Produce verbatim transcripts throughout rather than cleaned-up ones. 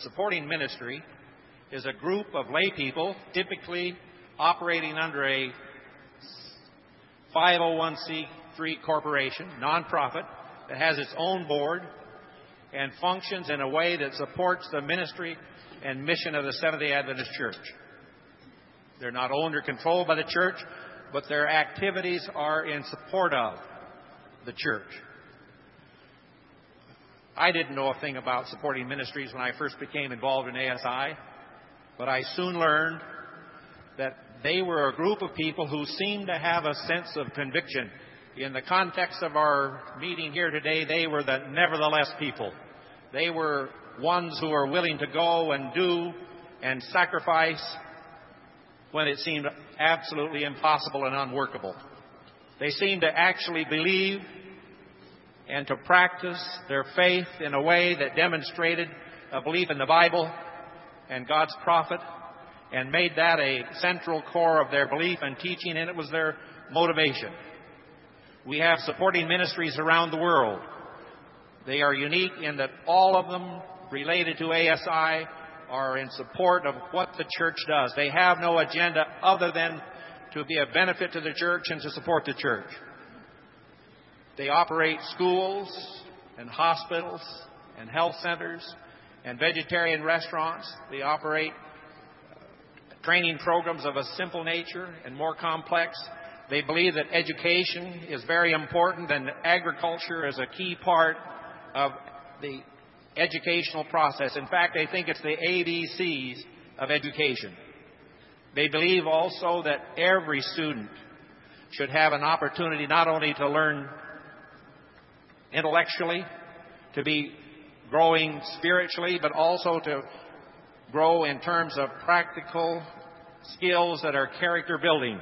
supporting ministry is a group of lay people, typically operating under a five oh one c three corporation, nonprofit, that has its own board and functions in a way that supports the ministry and mission of the Seventh-day Adventist Church. They're not owned or controlled by the church, but their activities are in support of the church. I didn't know a thing about supporting ministries when I first became involved in A S I, but I soon learned that they were a group of people who seemed to have a sense of conviction. In the context of our meeting here today, they were the nevertheless people. They were ones who were willing to go and do and sacrifice when it seemed absolutely impossible and unworkable. They seemed to actually believe and to practice their faith in a way that demonstrated a belief in the Bible and God's prophet, and made that a central core of their belief and teaching, and it was their motivation. We have supporting ministries around the world. They are unique in that all of them related to A S I are in support of what the church does. They have no agenda other than to be a benefit to the church and to support the church. They operate schools and hospitals and health centers and vegetarian restaurants. They operate training programs of a simple nature and more complex. They believe that education is very important and agriculture is a key part of the educational process. In fact, they think it's the A B Cs of education. They believe also that every student should have an opportunity not only to learn intellectually, to be growing spiritually, but also to grow in terms of practical skills that are character building.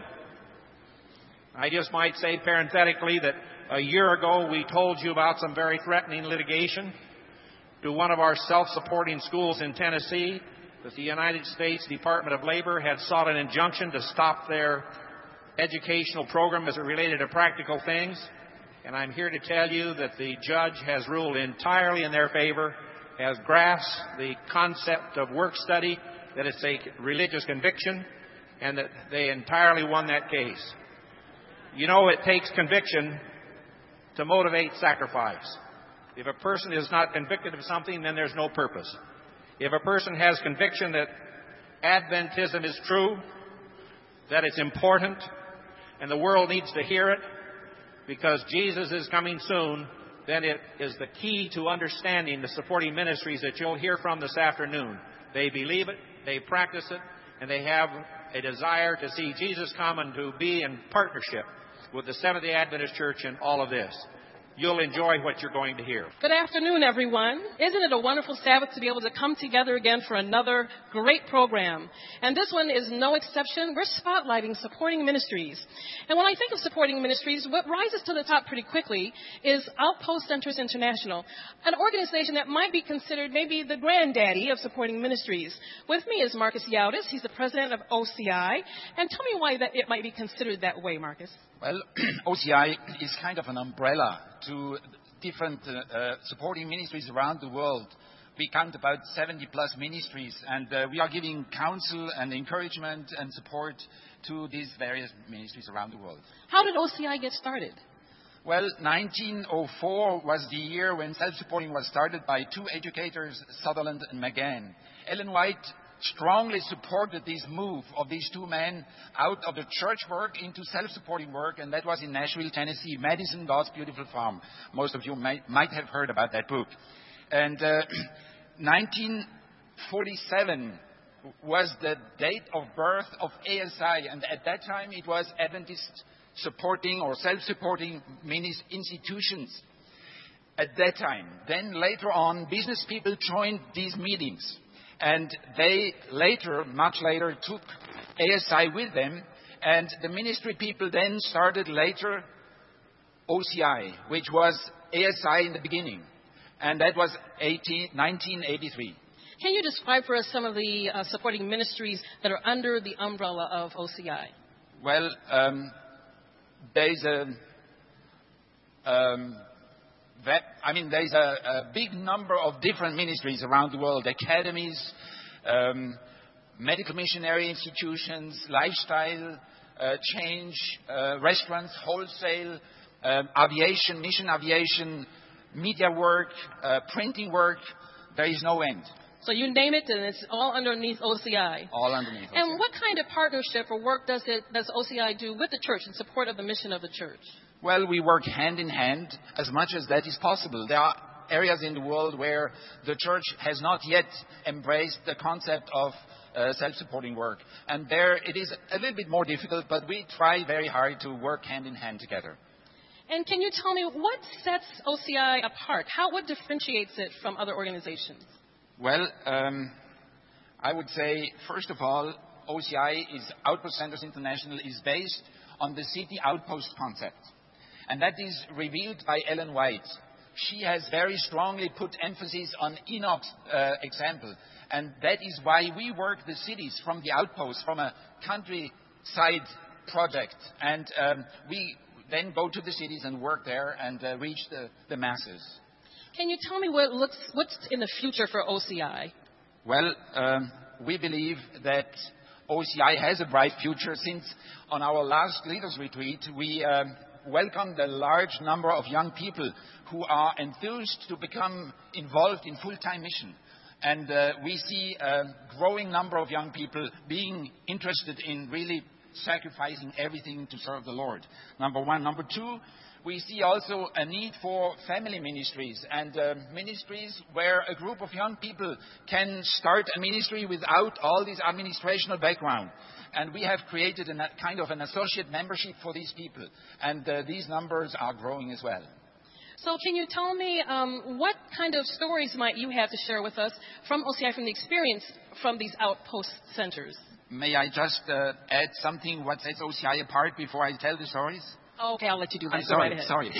I just might say parenthetically that a year ago we told you about some very threatening litigation to one of our self-supporting schools in Tennessee, that the United States Department of Labor had sought an injunction to stop their educational program as it related to practical things. And I'm here to tell you that the judge has ruled entirely in their favor, has grasped the concept of work study, that it's a religious conviction, and that they entirely won that case. You know, it takes conviction to motivate sacrifice. If a person is not convicted of something, then there's no purpose. If a person has conviction that Adventism is true, that it's important, and the world needs to hear it, because Jesus is coming soon, then it is the key to understanding the supporting ministries that you'll hear from this afternoon. They believe it, they practice it, and they have a desire to see Jesus come and to be in partnership with the Seventh-day Adventist Church in all of this. You'll enjoy what you're going to hear. Good afternoon, everyone. Isn't it a wonderful Sabbath to be able to come together again for another great program? And this one is no exception. We're spotlighting supporting ministries. And when I think of supporting ministries, what rises to the top pretty quickly is Outpost Centers International, an organization that might be considered maybe the granddaddy of supporting ministries. With me is Marcus Yautis. He's the president of O C I. And tell me why that it might be considered that way, Marcus. Well, O C I is kind of an umbrella to different uh, uh, supporting ministries around the world. We count about seventy plus ministries, and uh, we are giving counsel and encouragement and support to these various ministries around the world. How did O C I get started? Well, nineteen oh four was the year when self-supporting was started by two educators, Sutherland and McGann. Ellen White strongly supported this move of these two men out of the church work into self-supporting work, and that was in Nashville, Tennessee, Madison, God's Beautiful Farm. Most of you might, might have heard about that book. And uh, nineteen forty-seven was the date of birth of A S I, and at that time it was Adventist supporting or self-supporting institutions at that time. Then later on, business people joined these meetings. And they later, much later, took A S I with them. And the ministry people then started later O C I, which was A S I in the beginning. And that was nineteen eighty-three. Can you describe for us some of the uh, supporting ministries that are under the umbrella of O C I? Well, um, there's a... Um, that, I mean, there's a, a big number of different ministries around the world, academies, um, medical missionary institutions, lifestyle uh, change, uh, restaurants, wholesale, uh, aviation, mission aviation, media work, uh, printing work. There is no end. So you name it, and it's all underneath O C I. All underneath O C I. And what kind of partnership or work does it does O C I do with the church in support of the mission of the church? Well, we work hand in hand as much as that is possible. There are areas in the world where the church has not yet embraced the concept of uh, self-supporting work. And there it is a little bit more difficult, but we try very hard to work hand in hand together. And can you tell me what sets O C I apart? How, what differentiates it from other organizations? Well, um, I would say, first of all, O C I is Outpost Centers International is based on the city outpost concept. And that is revealed by Ellen White. She has very strongly put emphasis on Enoch's uh, example. And that is why we work the cities from the outpost, from a countryside project. And um, we then go to the cities and work there and uh, reach the, the masses. Can you tell me what looks, what's in the future for O C I? Well, um, we believe that O C I has a bright future since on our last leaders retreat we um, welcomed a large number of young people who are enthused to become involved in full-time mission. And uh, we see a growing number of young people being interested in really sacrificing everything to serve the Lord. Number one. Number two, we see also a need for family ministries and uh, ministries where a group of young people can start a ministry without all this administrational background. And we have created a kind of an associate membership for these people. And uh, these numbers are growing as well. So can you tell me um, what kind of stories might you have to share with us from O C I, from the experience from these outpost centers? May I just uh, add something what sets O C I apart before I tell the stories? Oh, okay, I'll let you do that. I'm sorry, right sorry.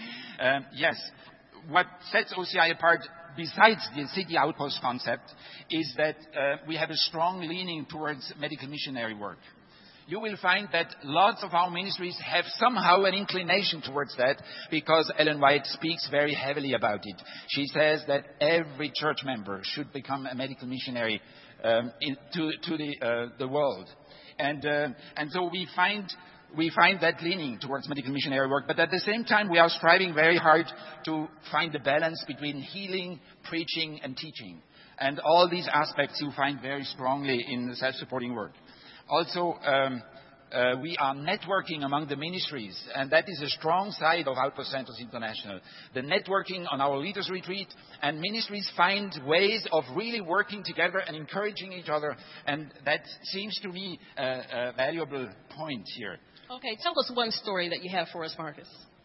um, yes, what sets O C I apart, besides the city outpost concept, is that uh, we have a strong leaning towards medical missionary work. You will find that lots of our ministries have somehow an inclination towards that because Ellen White speaks very heavily about it. She says that every church member should become a medical missionary um, in, to, to the, uh, the world. And, uh, and so we find We find that leaning towards medical missionary work, but at the same time we are striving very hard to find the balance between healing, preaching and teaching. And all these aspects you find very strongly in the self-supporting work. Also, um, uh, we are networking among the ministries, and that is a strong side of Outpost Centers International. The networking on our leaders retreat, and ministries find ways of really working together and encouraging each other, and that seems to me a, a valuable point here. Okay, tell us one story that you have for us, Marcus.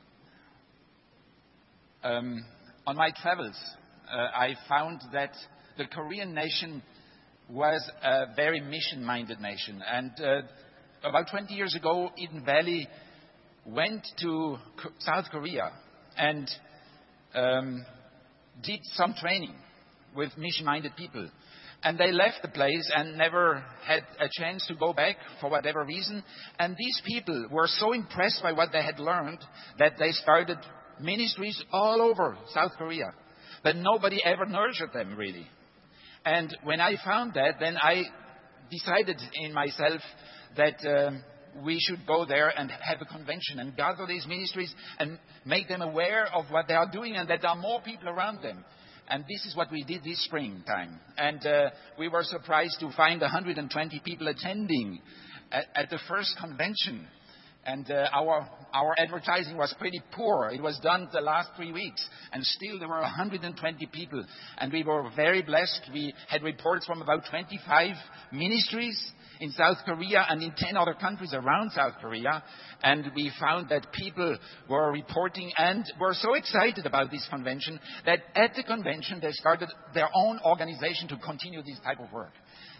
Um, on my travels, uh, I found that the Korean nation was a very mission-minded nation. And uh, about twenty years ago, Eden Valley went to South Korea and um, did some training with mission-minded people. And they left the place and never had a chance to go back for whatever reason. And these people were so impressed by what they had learned that they started ministries all over South Korea. But nobody ever nurtured them, really. And when I found that, then I decided in myself that um, we should go there and have a convention and gather these ministries and make them aware of what they are doing and that there are more people around them. And this is what we did this springtime. And uh, we were surprised to find one hundred twenty people attending at, at the first convention. And uh, our, our advertising was pretty poor. It was done the last three weeks. And still there were one hundred twenty people. And we were very blessed. We had reports from about twenty-five ministries in South Korea and in ten other countries around South Korea. And we found that people were reporting and were so excited about this convention that at the convention they started their own organization to continue this type of work.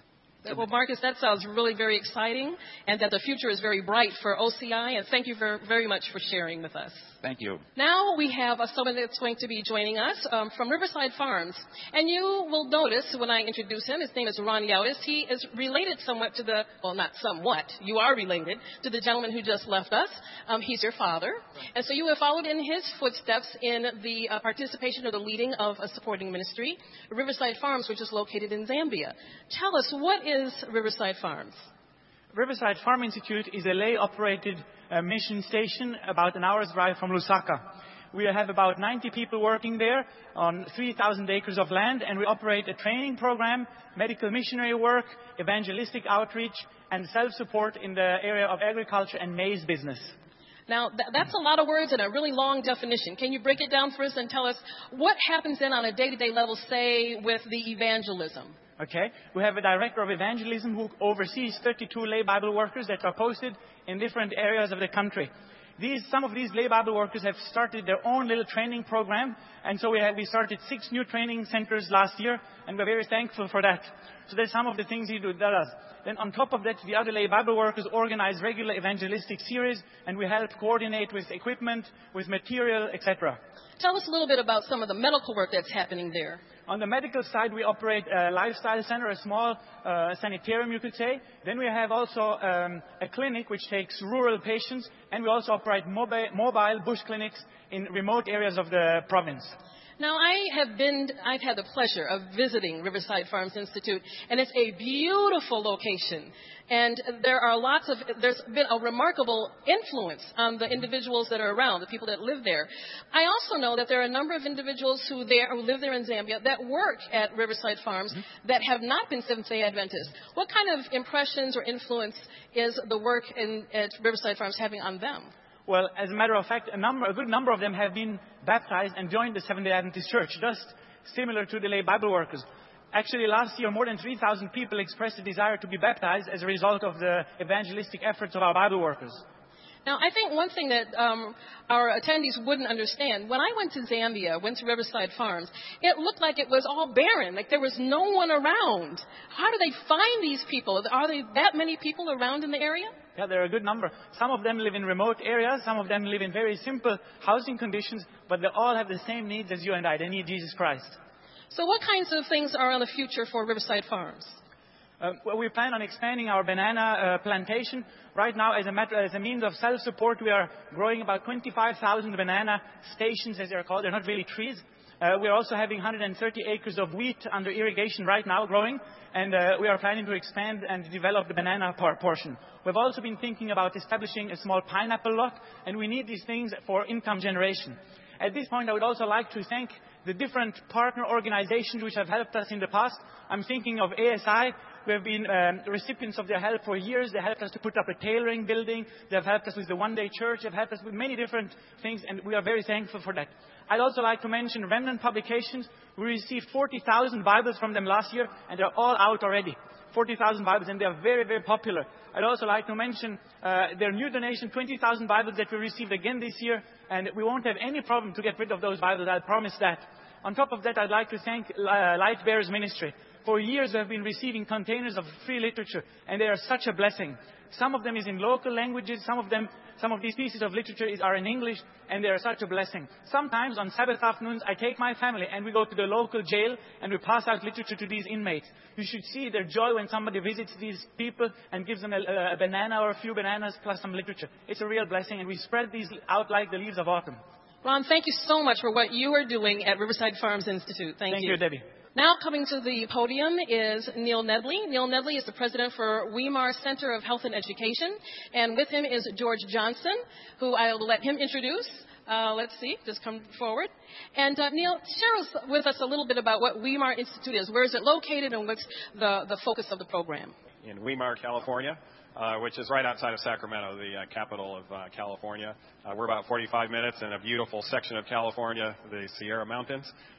Well, Marcus, that sounds really very exciting, and that the future is very bright for O C I, and thank you very, very much for sharing with us. Thank you. Now we have uh, someone that's going to be joining us um, from Riverside Farms. And you will notice when I introduce him, his name is Ron Yautis. He is related somewhat to the, well, not somewhat, you are related to the gentleman who just left us. Um, he's your father. And so you have followed in his footsteps in the uh, participation or the leading of a supporting ministry, Riverside Farms, which is located in Zambia. Tell us, what is Riverside Farms? Riverside Farm Institute is a lay-operated uh, mission station about an hour's drive from Lusaka. We have about ninety people working there on three thousand acres of land, and we operate a training program, medical missionary work, evangelistic outreach, and self-support in the area of agriculture and maize business. Now, th- that's a lot of words and a really long definition. Can you break it down for us and tell us what happens then on a day-to-day level, say, with the evangelism? Okay. We have a director of evangelism who oversees thirty-two lay Bible workers that are posted in different areas of the country. These, some of these lay Bible workers have started their own little training program, and so we have, we started six new training centers last year, and we're very thankful for that. So that's some of the things he do, does. Then on top of that, the other lay Bible workers organize regular evangelistic series, and we help coordinate with equipment, with material, et cetera. Tell us a little bit about some of the medical work that's happening there. On the medical side, we operate a lifestyle center, a small uh, sanitarium, you could say. Then we have also um, a clinic which takes rural patients, and we also operate mobile, mobile bush clinics in remote areas of the province. Now, I have been, I've had the pleasure of visiting Riverside Farms Institute, and it's a beautiful location. And there are lots of, there's been a remarkable influence on the individuals that are around, the people that live there. I also know that there are a number of individuals who, there, who live there in Zambia that work at Riverside Farms mm-hmm. that have not been Seventh-day Adventists. What kind of impressions or influence is the work in, at Riverside Farms having on them? Well, as a matter of fact, a, number, a good number of them have been baptized and joined the Seventh-day Adventist Church, just similar to the lay Bible workers. Actually, last year, more than three thousand people expressed a desire to be baptized as a result of the evangelistic efforts of our Bible workers. Now, I think one thing that um, our attendees wouldn't understand, when I went to Zambia, went to Riverside Farms, it looked like it was all barren, like there was no one around. How do they find these people? Are there that many people around in the area? Yeah, there are a good number. Some of them live in remote areas. Some of them live in very simple housing conditions, but they all have the same needs as you and I. They need Jesus Christ. So what kinds of things are in the future for Riverside Farms? Uh, well, we plan on expanding our banana uh, plantation. Right now, as a, matter, as a means of self-support, we are growing about twenty-five thousand banana stations, as they're called. They're not really trees. Uh, we're also having one hundred thirty acres of wheat under irrigation right now growing, and uh, we are planning to expand and develop the banana par- portion. We've also been thinking about establishing a small pineapple lot, and we need these things for income generation. At this point, I would also like to thank the different partner organizations which have helped us in the past. I'm thinking of A S I. We have been um, recipients of their help for years. They helped us to put up a tailoring building. They have helped us with the one-day church. They've helped us with many different things, and we are very thankful for that. I'd also like to mention Remnant Publications. We received forty thousand Bibles from them last year, and they're all out already. forty thousand Bibles, and they're very, very popular. I'd also like to mention uh, their new donation, twenty thousand Bibles that we received again this year, and we won't have any problem to get rid of those Bibles. I'll promise that. On top of that, I'd like to thank uh, Light Bearers Ministry. For years, we have been receiving containers of free literature, and they are such a blessing. Some of them is in local languages. Some of them, some of these pieces of literature is, are in English, and they are such a blessing. Sometimes on Sabbath afternoons, I take my family, and we go to the local jail, and we pass out literature to these inmates. You should see their joy when somebody visits these people and gives them a, a banana or a few bananas plus some literature. It's a real blessing, and we spread these out like the leaves of autumn. Ron, thank you so much for what you are doing at Riverside Farms Institute. Thank, thank you. you, Debbie. Now coming to the podium is Neil Nedley. Neil Nedley is the president for Weimar Center of Health and Education. And with him is George Johnson, who I will let him introduce. Uh, let's see, just come forward. And uh, Neil, share with us a little bit about what Weimar Institute is. Where is it located, and what's the, the focus of the program? In Weimar, California, uh, which is right outside of Sacramento, the uh, capital of uh, California. Uh, we're about forty-five minutes in a beautiful section of California, the Sierra Mountains.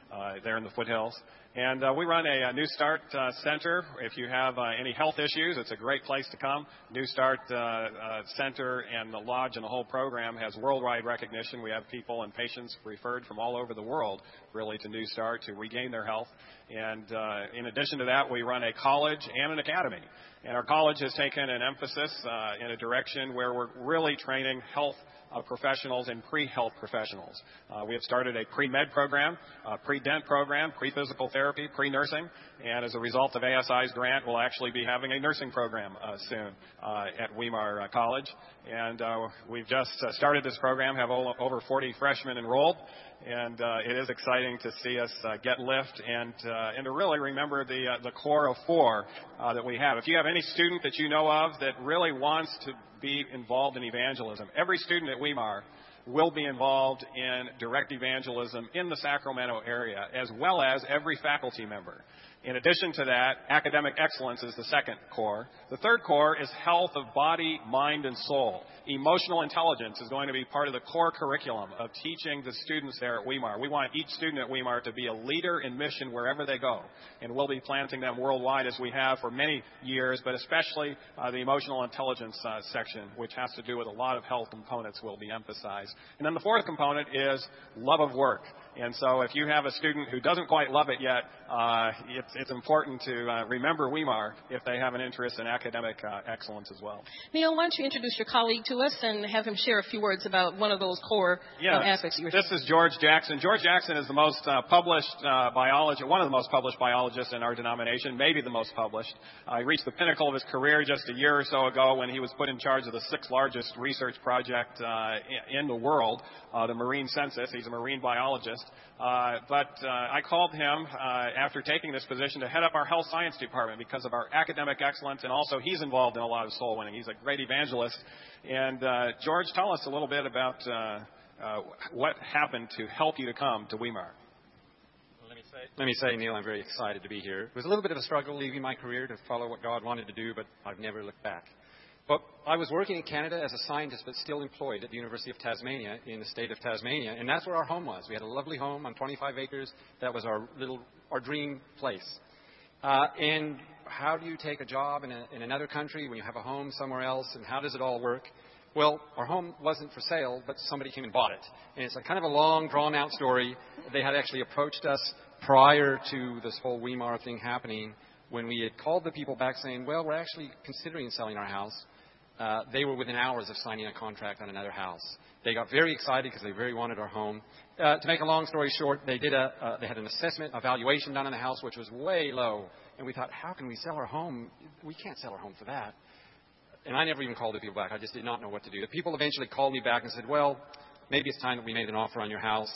uh, there in the foothills. And uh, we run a, a New Start uh, Center. If you have uh, any health issues, it's a great place to come. New Start uh, uh, Center and the Lodge and the whole program has worldwide recognition. We have people and patients referred from all over the world, really, to New Start to regain their health. And uh, in addition to that, we run a college and an academy. And our college has taken an emphasis uh, in a direction where we're really training health Uh, professionals and pre-health professionals. Uh, we have started a pre-med program, a pre-dent program, pre-physical therapy, pre-nursing, and as a result of A S I's grant, we'll actually be having a nursing program uh, soon uh, at Weimar uh, College. And uh, we've just uh, started this program, have over forty freshmen enrolled, and uh, it is exciting to see us uh, get lift and uh, and to really remember the uh, the core of four uh, that we have. If you have any student that you know of that really wants to be involved in evangelism, every student at Weimar will be involved in direct evangelism in the Sacramento area, as well as every faculty member. In addition to that, academic excellence is the second core. The third core is health of body, mind, and soul. Emotional intelligence is going to be part of the core curriculum of teaching the students there at Weimar. We want each student at Weimar to be a leader in mission wherever they go, and we'll be planting them worldwide as we have for many years, but especially uh, the emotional intelligence uh, section, which has to do with a lot of health components, will be emphasized. And then the fourth component is love of work. And so if you have a student who doesn't quite love it yet, uh, it's, it's important to uh, remember Weimar if they have an interest in academic uh, excellence as well. Neil, why don't you introduce your colleague to us and have him share a few words about one of those core yeah, uh, aspects. You this is George Jackson. George Jackson is the most uh, published uh, biologist, one of the most published biologists in our denomination, maybe the most published. Uh, he reached the pinnacle of his career just a year or so ago when he was put in charge of the sixth largest research project uh, in the world, uh, the marine census. He's a marine biologist. Uh, but uh, I called him uh, after taking this position to head up our health science department because of our academic excellence, and also he's involved in a lot of soul winning. He's a great evangelist. And uh, George, tell us a little bit about uh, uh, what happened to help you to come to Weimar. Let me say, let me say, Neil, I'm very excited to be here. It was a little bit of a struggle leaving my career to follow what God wanted to do, but I've never looked back. But I was working in Canada as a scientist, but still employed at the University of Tasmania in the state of Tasmania, and that's where our home was. We had a lovely home on twenty-five acres. That was our little, our dream place. Uh, and how do you take a job in, a, in another country when you have a home somewhere else, and how does it all work? Well, our home wasn't for sale, but somebody came and bought it. And it's a kind of a long, drawn-out story. They had actually approached us prior to this whole Weimar thing happening, when we had called the people back saying, well, we're actually considering selling our house. Uh, they were within hours of signing a contract on another house. They got very excited because they very wanted our home. Uh, to make a long story short, they did a uh, they had an assessment, evaluation done on the house, which was way low. And we thought, how can we sell our home? We can't sell our home for that. And I never even called the people back. I just did not know what to do. The people eventually called me back and said, well, maybe it's time that we made an offer on your house.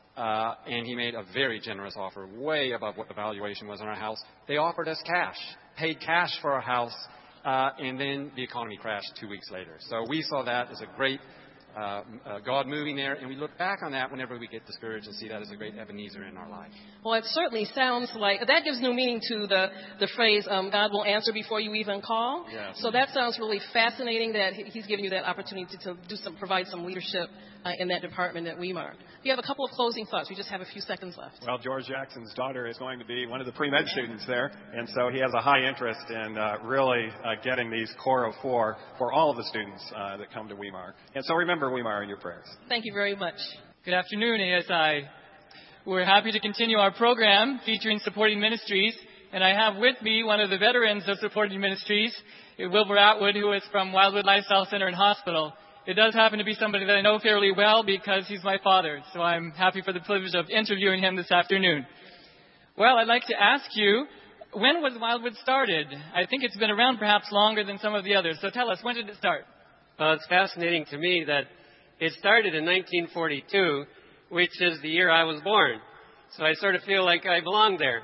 Uh, and he made a very generous offer, way above what the valuation was on our house. They offered us cash, paid cash for our house. Uh, and then the economy crashed two weeks later. So we saw that as a great uh, uh, God moving there, and we look back on that whenever we get discouraged and see that as a great Ebenezer in our life. Well, it certainly sounds like that gives new meaning to the the phrase um, "God will answer before you even call." Yes. So that sounds really fascinating. That He's giving you that opportunity to do some, provide some leadership uh, in that department at Weimar. You have a couple of closing thoughts. We just have a few seconds left. Well, George Jackson's daughter is going to be one of the pre-med students there, and so he has a high interest in uh, really uh, getting these core of four for all of the students uh, that come to Weimar. And so remember Weimar in your prayers. Thank you very much. Good afternoon, A S I. We're happy to continue our program featuring supporting ministries, and I have with me one of the veterans of supporting ministries, Wilbur Atwood, who is from Wildwood Lifestyle Center and Hospital. It does happen to be somebody that I know fairly well because he's my father, so I'm happy for the privilege of interviewing him this afternoon. Well, I'd like to ask you, when was Wildwood started? I think it's been around perhaps longer than some of the others, so tell us, when did it start? Well, it's fascinating to me that it started in nineteen forty-two, which is the year I was born. So I sort of feel like I belong there.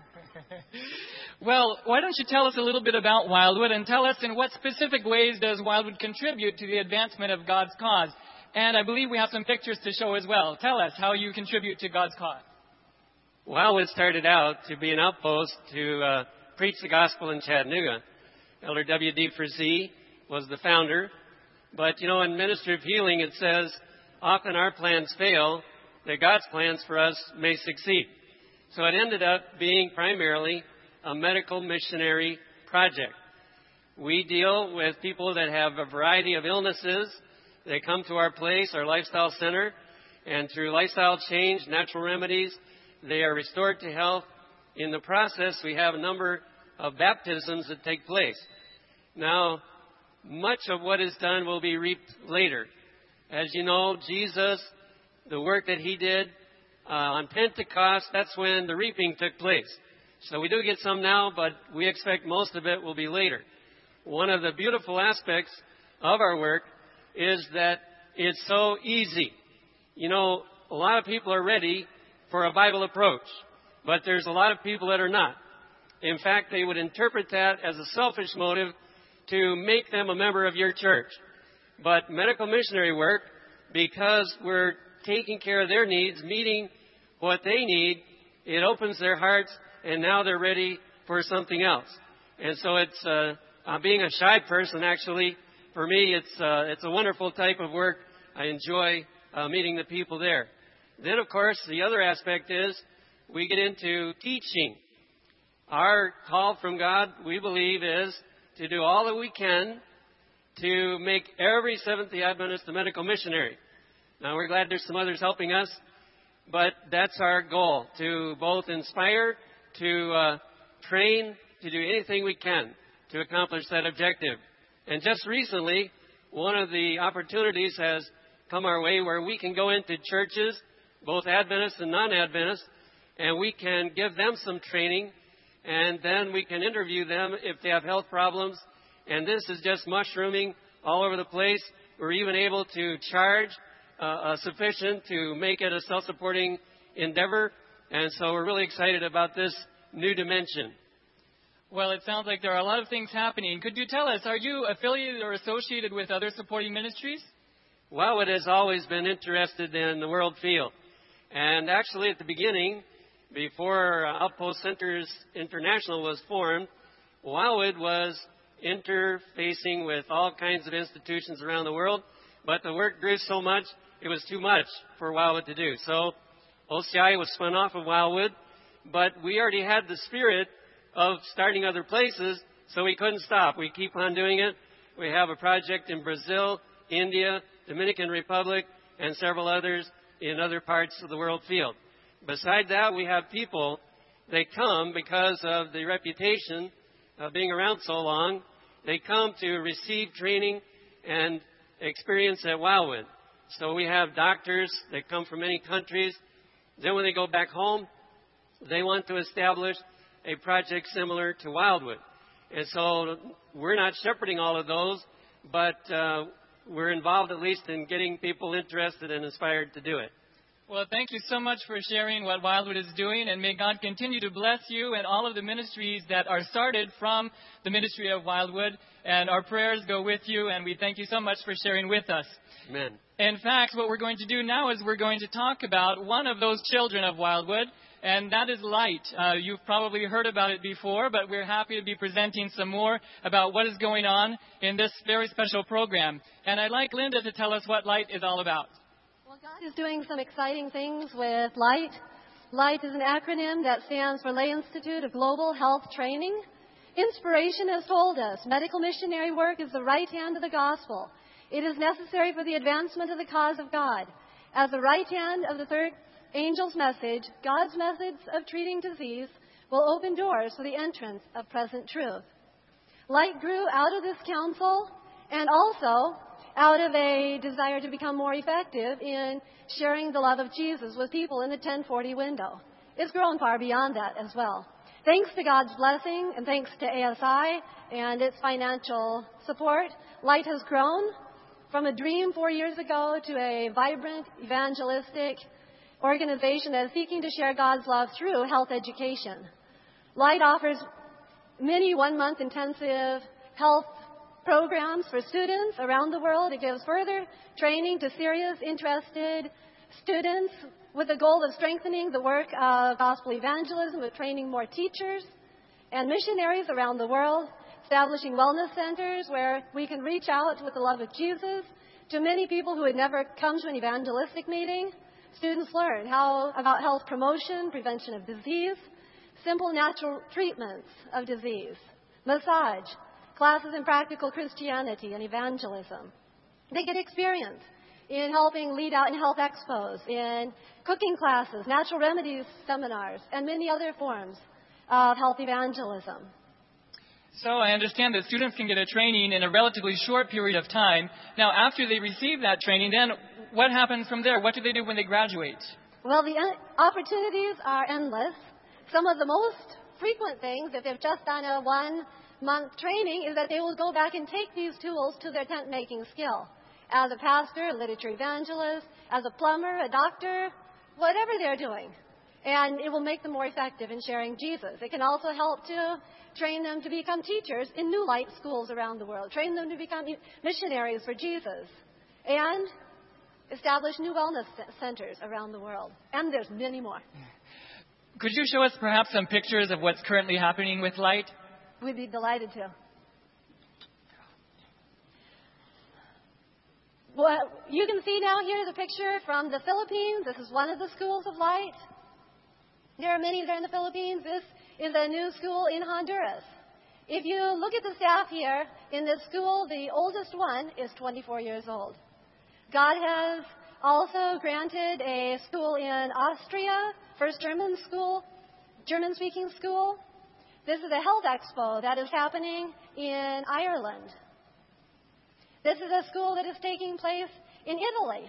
Well, why don't you tell us a little bit about Wildwood and tell us in what specific ways does Wildwood contribute to the advancement of God's cause? And I believe we have some pictures to show as well. Tell us how you contribute to God's cause. Wildwood started out to be an outpost to uh, preach the gospel in Chattanooga. Elder W D Frazee was the founder. But, you know, in Ministry of Healing it says, often our plans fail, that God's plans for us may succeed. So it ended up being primarily a medical missionary project. We deal with people that have a variety of illnesses. They come to our place, our lifestyle center, and through lifestyle change, natural remedies, they are restored to health. In the process, we have a number of baptisms that take place. Now, much of what is done will be reaped later. As you know, Jesus, the work that he did uh, on Pentecost, that's when the reaping took place. So we do get some now, but we expect most of it will be later. One of the beautiful aspects of our work is that it's so easy. You know, a lot of people are ready for a Bible approach, but there's a lot of people that are not. In fact, they would interpret that as a selfish motive to make them a member of your church. But medical missionary work, because we're taking care of their needs, meeting what they need, it opens their hearts, and now they're ready for something else. And so it's, uh, uh, being a shy person, actually, for me, it's, uh, it's a wonderful type of work. I enjoy uh, meeting the people there. Then, of course, the other aspect is we get into teaching. Our call from God, we believe, is to do all that we can to make every Seventh-day Adventist a medical missionary. Now, we're glad there's some others helping us, but that's our goal, to both inspire, to uh, train, to do anything we can to accomplish that objective. And just recently, one of the opportunities has come our way where we can go into churches, both Adventist and non-Adventist, and we can give them some training, and then we can interview them if they have health problems. And this is just mushrooming all over the place. We're even able to charge uh, uh, sufficient to make it a self-supporting endeavor. And so we're really excited about this new dimension. Well, it sounds like there are a lot of things happening. Could you tell us, are you affiliated or associated with other supporting ministries? Wildwood has always been interested in the world field. And actually at the beginning, before Outpost Centers International was formed, Wildwood was interfacing with all kinds of institutions around the world, but the work grew so much, it was too much for Wildwood to do. So O C I was spun off of Wildwood, but we already had the spirit of starting other places, so we couldn't stop. We keep on doing it. We have a project in Brazil, India, Dominican Republic, and several others in other parts of the world field. Besides that, we have people, they come because of the reputation of being around so long. They come to receive training and experience at Wildwood. So we have doctors that come from many countries. Then when they go back home, they want to establish a project similar to Wildwood. And so we're not shepherding all of those, but uh, we're involved at least in getting people interested and inspired to do it. Well, thank you so much for sharing what Wildwood is doing, and may God continue to bless you and all of the ministries that are started from the ministry of Wildwood. And our prayers go with you, and we thank you so much for sharing with us. Amen. In fact, what we're going to do now is we're going to talk about one of those children of Wildwood, and that is Light. Uh, you've probably heard about it before, but we're happy to be presenting some more about what is going on in this very special program. And I'd like Linda to tell us what Light is all about. Well, God is doing some exciting things with Light. Light is an acronym that stands for Lay Institute of Global Health Training. Inspiration has told us medical missionary work is the right hand of the gospel. It is necessary for the advancement of the cause of God. As the right hand of the third angel's message, God's methods of treating disease will open doors for the entrance of present truth. Light grew out of this council and also out of a desire to become more effective in sharing the love of Jesus with people in the ten forty window. It's grown far beyond that as well. Thanks to God's blessing and thanks to A S I and its financial support, Light has grown from a dream four years ago to a vibrant, evangelistic organization that is seeking to share God's love through health education. Light offers many one-month intensive health programs for students around the world. It gives further training to serious, interested students with the goal of strengthening the work of gospel evangelism, with training more teachers and missionaries around the world, establishing wellness centers where we can reach out with the love of Jesus to many people who would never come to an evangelistic meeting, Students learn how about health promotion, prevention of disease, simple natural treatments of disease, massage, classes in practical Christianity and evangelism. They get experience in helping lead out in health expos, in cooking classes, natural remedies seminars, and many other forms of health evangelism. So I understand that students can get a training in a relatively short period of time. Now, after they receive that training, then what happens from there? What do they do when they graduate? Well, the opportunities are endless. Some of the most frequent things, if they've just done a one-month training, is that they will go back and take these tools to their tent-making skill. As a pastor, a literature evangelist, as a plumber, a doctor, whatever they're doing. And it will make them more effective in sharing Jesus. It can also help to train them to become teachers in New Light schools around the world. Train them to become missionaries for Jesus. And establish new wellness centers around the world. And there's many more. Could you show us perhaps some pictures of what's currently happening with Light? We'd be delighted to. Well, you can see now here the picture from the Philippines. This is one of the schools of Light. There are many there in the Philippines. This is a new school in Honduras. If you look at the staff here, in this school, the oldest one is twenty-four years old. God has also granted a school in Austria, first German school, German-speaking school. This is a health expo that is happening in Ireland. This is a school that is taking place in Italy.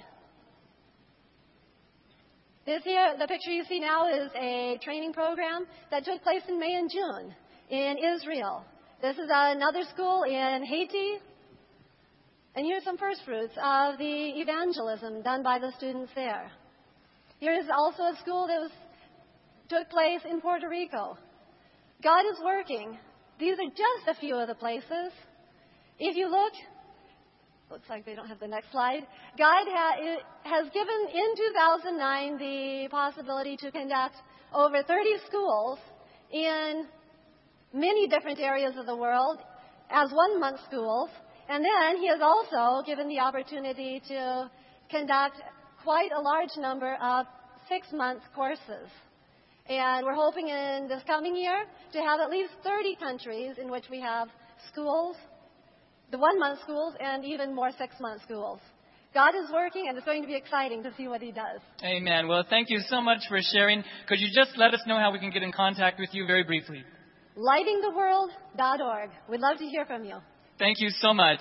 This here, the picture you see now is a training program that took place in May and June in Israel. This is another school in Haiti. And here's some first fruits of the evangelism done by the students there. Here is also a school that was, took place in Puerto Rico. God is working. These are just a few of the places. If you look, looks like they don't have the next slide. God ha- has given in two thousand nine the possibility to conduct over thirty schools in many different areas of the world as one-month schools. And then he has also given the opportunity to conduct quite a large number of six-month courses. And we're hoping in this coming year to have at least thirty countries in which we have schools, the one-month schools, and even more six-month schools. God is working, and it's going to be exciting to see what he does. Amen. Well, thank you so much for sharing. Could you just let us know how we can get in contact with you very briefly? lighting the world dot org. We'd love to hear from you. Thank you so much.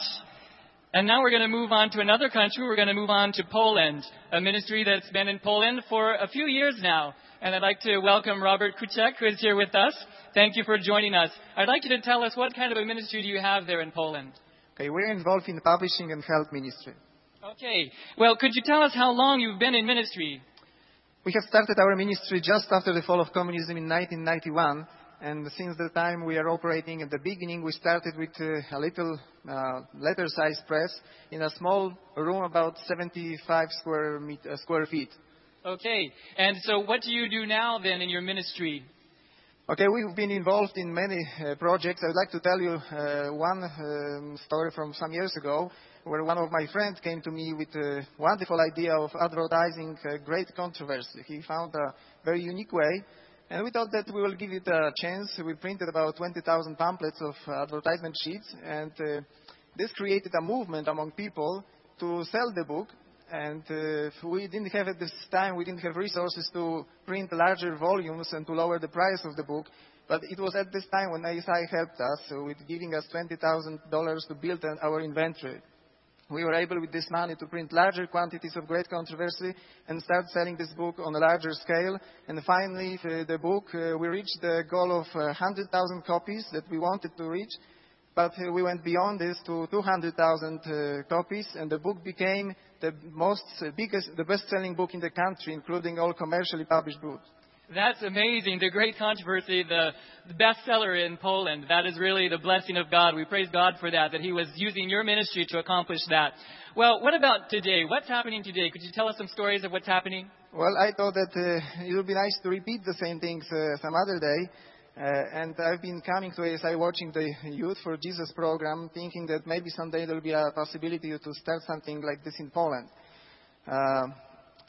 And now we're going to move on to another country. We're going to move on to Poland, a ministry that's been in Poland for a few years now. And I'd like to welcome Robert Kuczek, who is here with us. Thank you for joining us. I'd like you to tell us what kind of a ministry do you have there in Poland? Okay, we're involved in publishing and health ministry. Okay. Well, could you tell us how long you've been in ministry? We have started our ministry just after the fall of communism in nineteen ninety-one. And since the time we are operating, at the beginning we started with uh, a little uh, letter-sized press in a small room about seventy-five square, meter, uh, square feet. Okay. And so what do you do now then in your ministry? Okay, we've been involved in many uh, projects. I would like to tell you uh, one um, story from some years ago where one of my friends came to me with a wonderful idea of advertising a great controversy. He found a very unique way. And we thought that we will give it a chance. We printed about twenty thousand pamphlets of advertisement sheets, and uh, this created a movement among people to sell the book. And uh, we didn't have at this time, we didn't have resources to print larger volumes and to lower the price of the book. But it was at this time when A S I helped us uh, with giving us twenty thousand dollars to build an, our inventory. We were able with this money to print larger quantities of great controversy and start selling this book on a larger scale. And finally, for the book, uh, we reached the goal of uh, one hundred thousand copies that we wanted to reach. But uh, we went beyond this to two hundred thousand uh, copies, and the book became the most uh, biggest, the best-selling book in the country, including all commercially published books. That's amazing. The great controversy, the, the bestseller in Poland. That is really the blessing of God. We praise God for that, that he was using your ministry to accomplish that. Well, what about today? What's happening today? Could you tell us some stories of what's happening? Well, I thought that uh, it would be nice to repeat the same things uh, some other day. Uh, and I've been coming to A S I watching the Youth for Jesus program, thinking that maybe someday there will be a possibility to start something like this in Poland. Uh,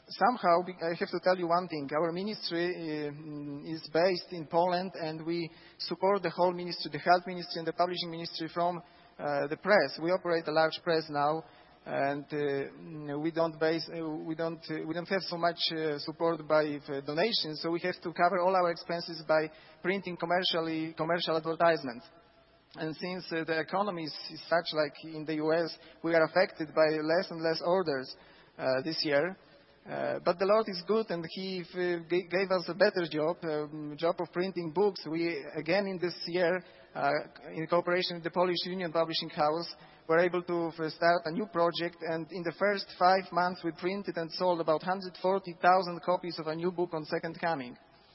somehow, I have to tell you one thing. Our ministry uh, is based in Poland, and we support the whole ministry, the health ministry and the publishing ministry from uh, the press. We operate a large press now, and uh, we don't base, uh, we don't, uh, we don't have so much uh, support by uh, donations, so we have to cover all our expenses by printing commercially, commercial advertisements. And since uh, the economy is, is such like in the U S, we are affected by less and less orders uh, this year. Uh, but the Lord is good, and He uh, g- gave us a better job, um, job of printing books. We, again in this year, uh, in cooperation with the Polish Union Publishing House, were able to uh, start a new project. And in the first five months, we printed and sold about one hundred forty thousand copies of a new book on Second Coming.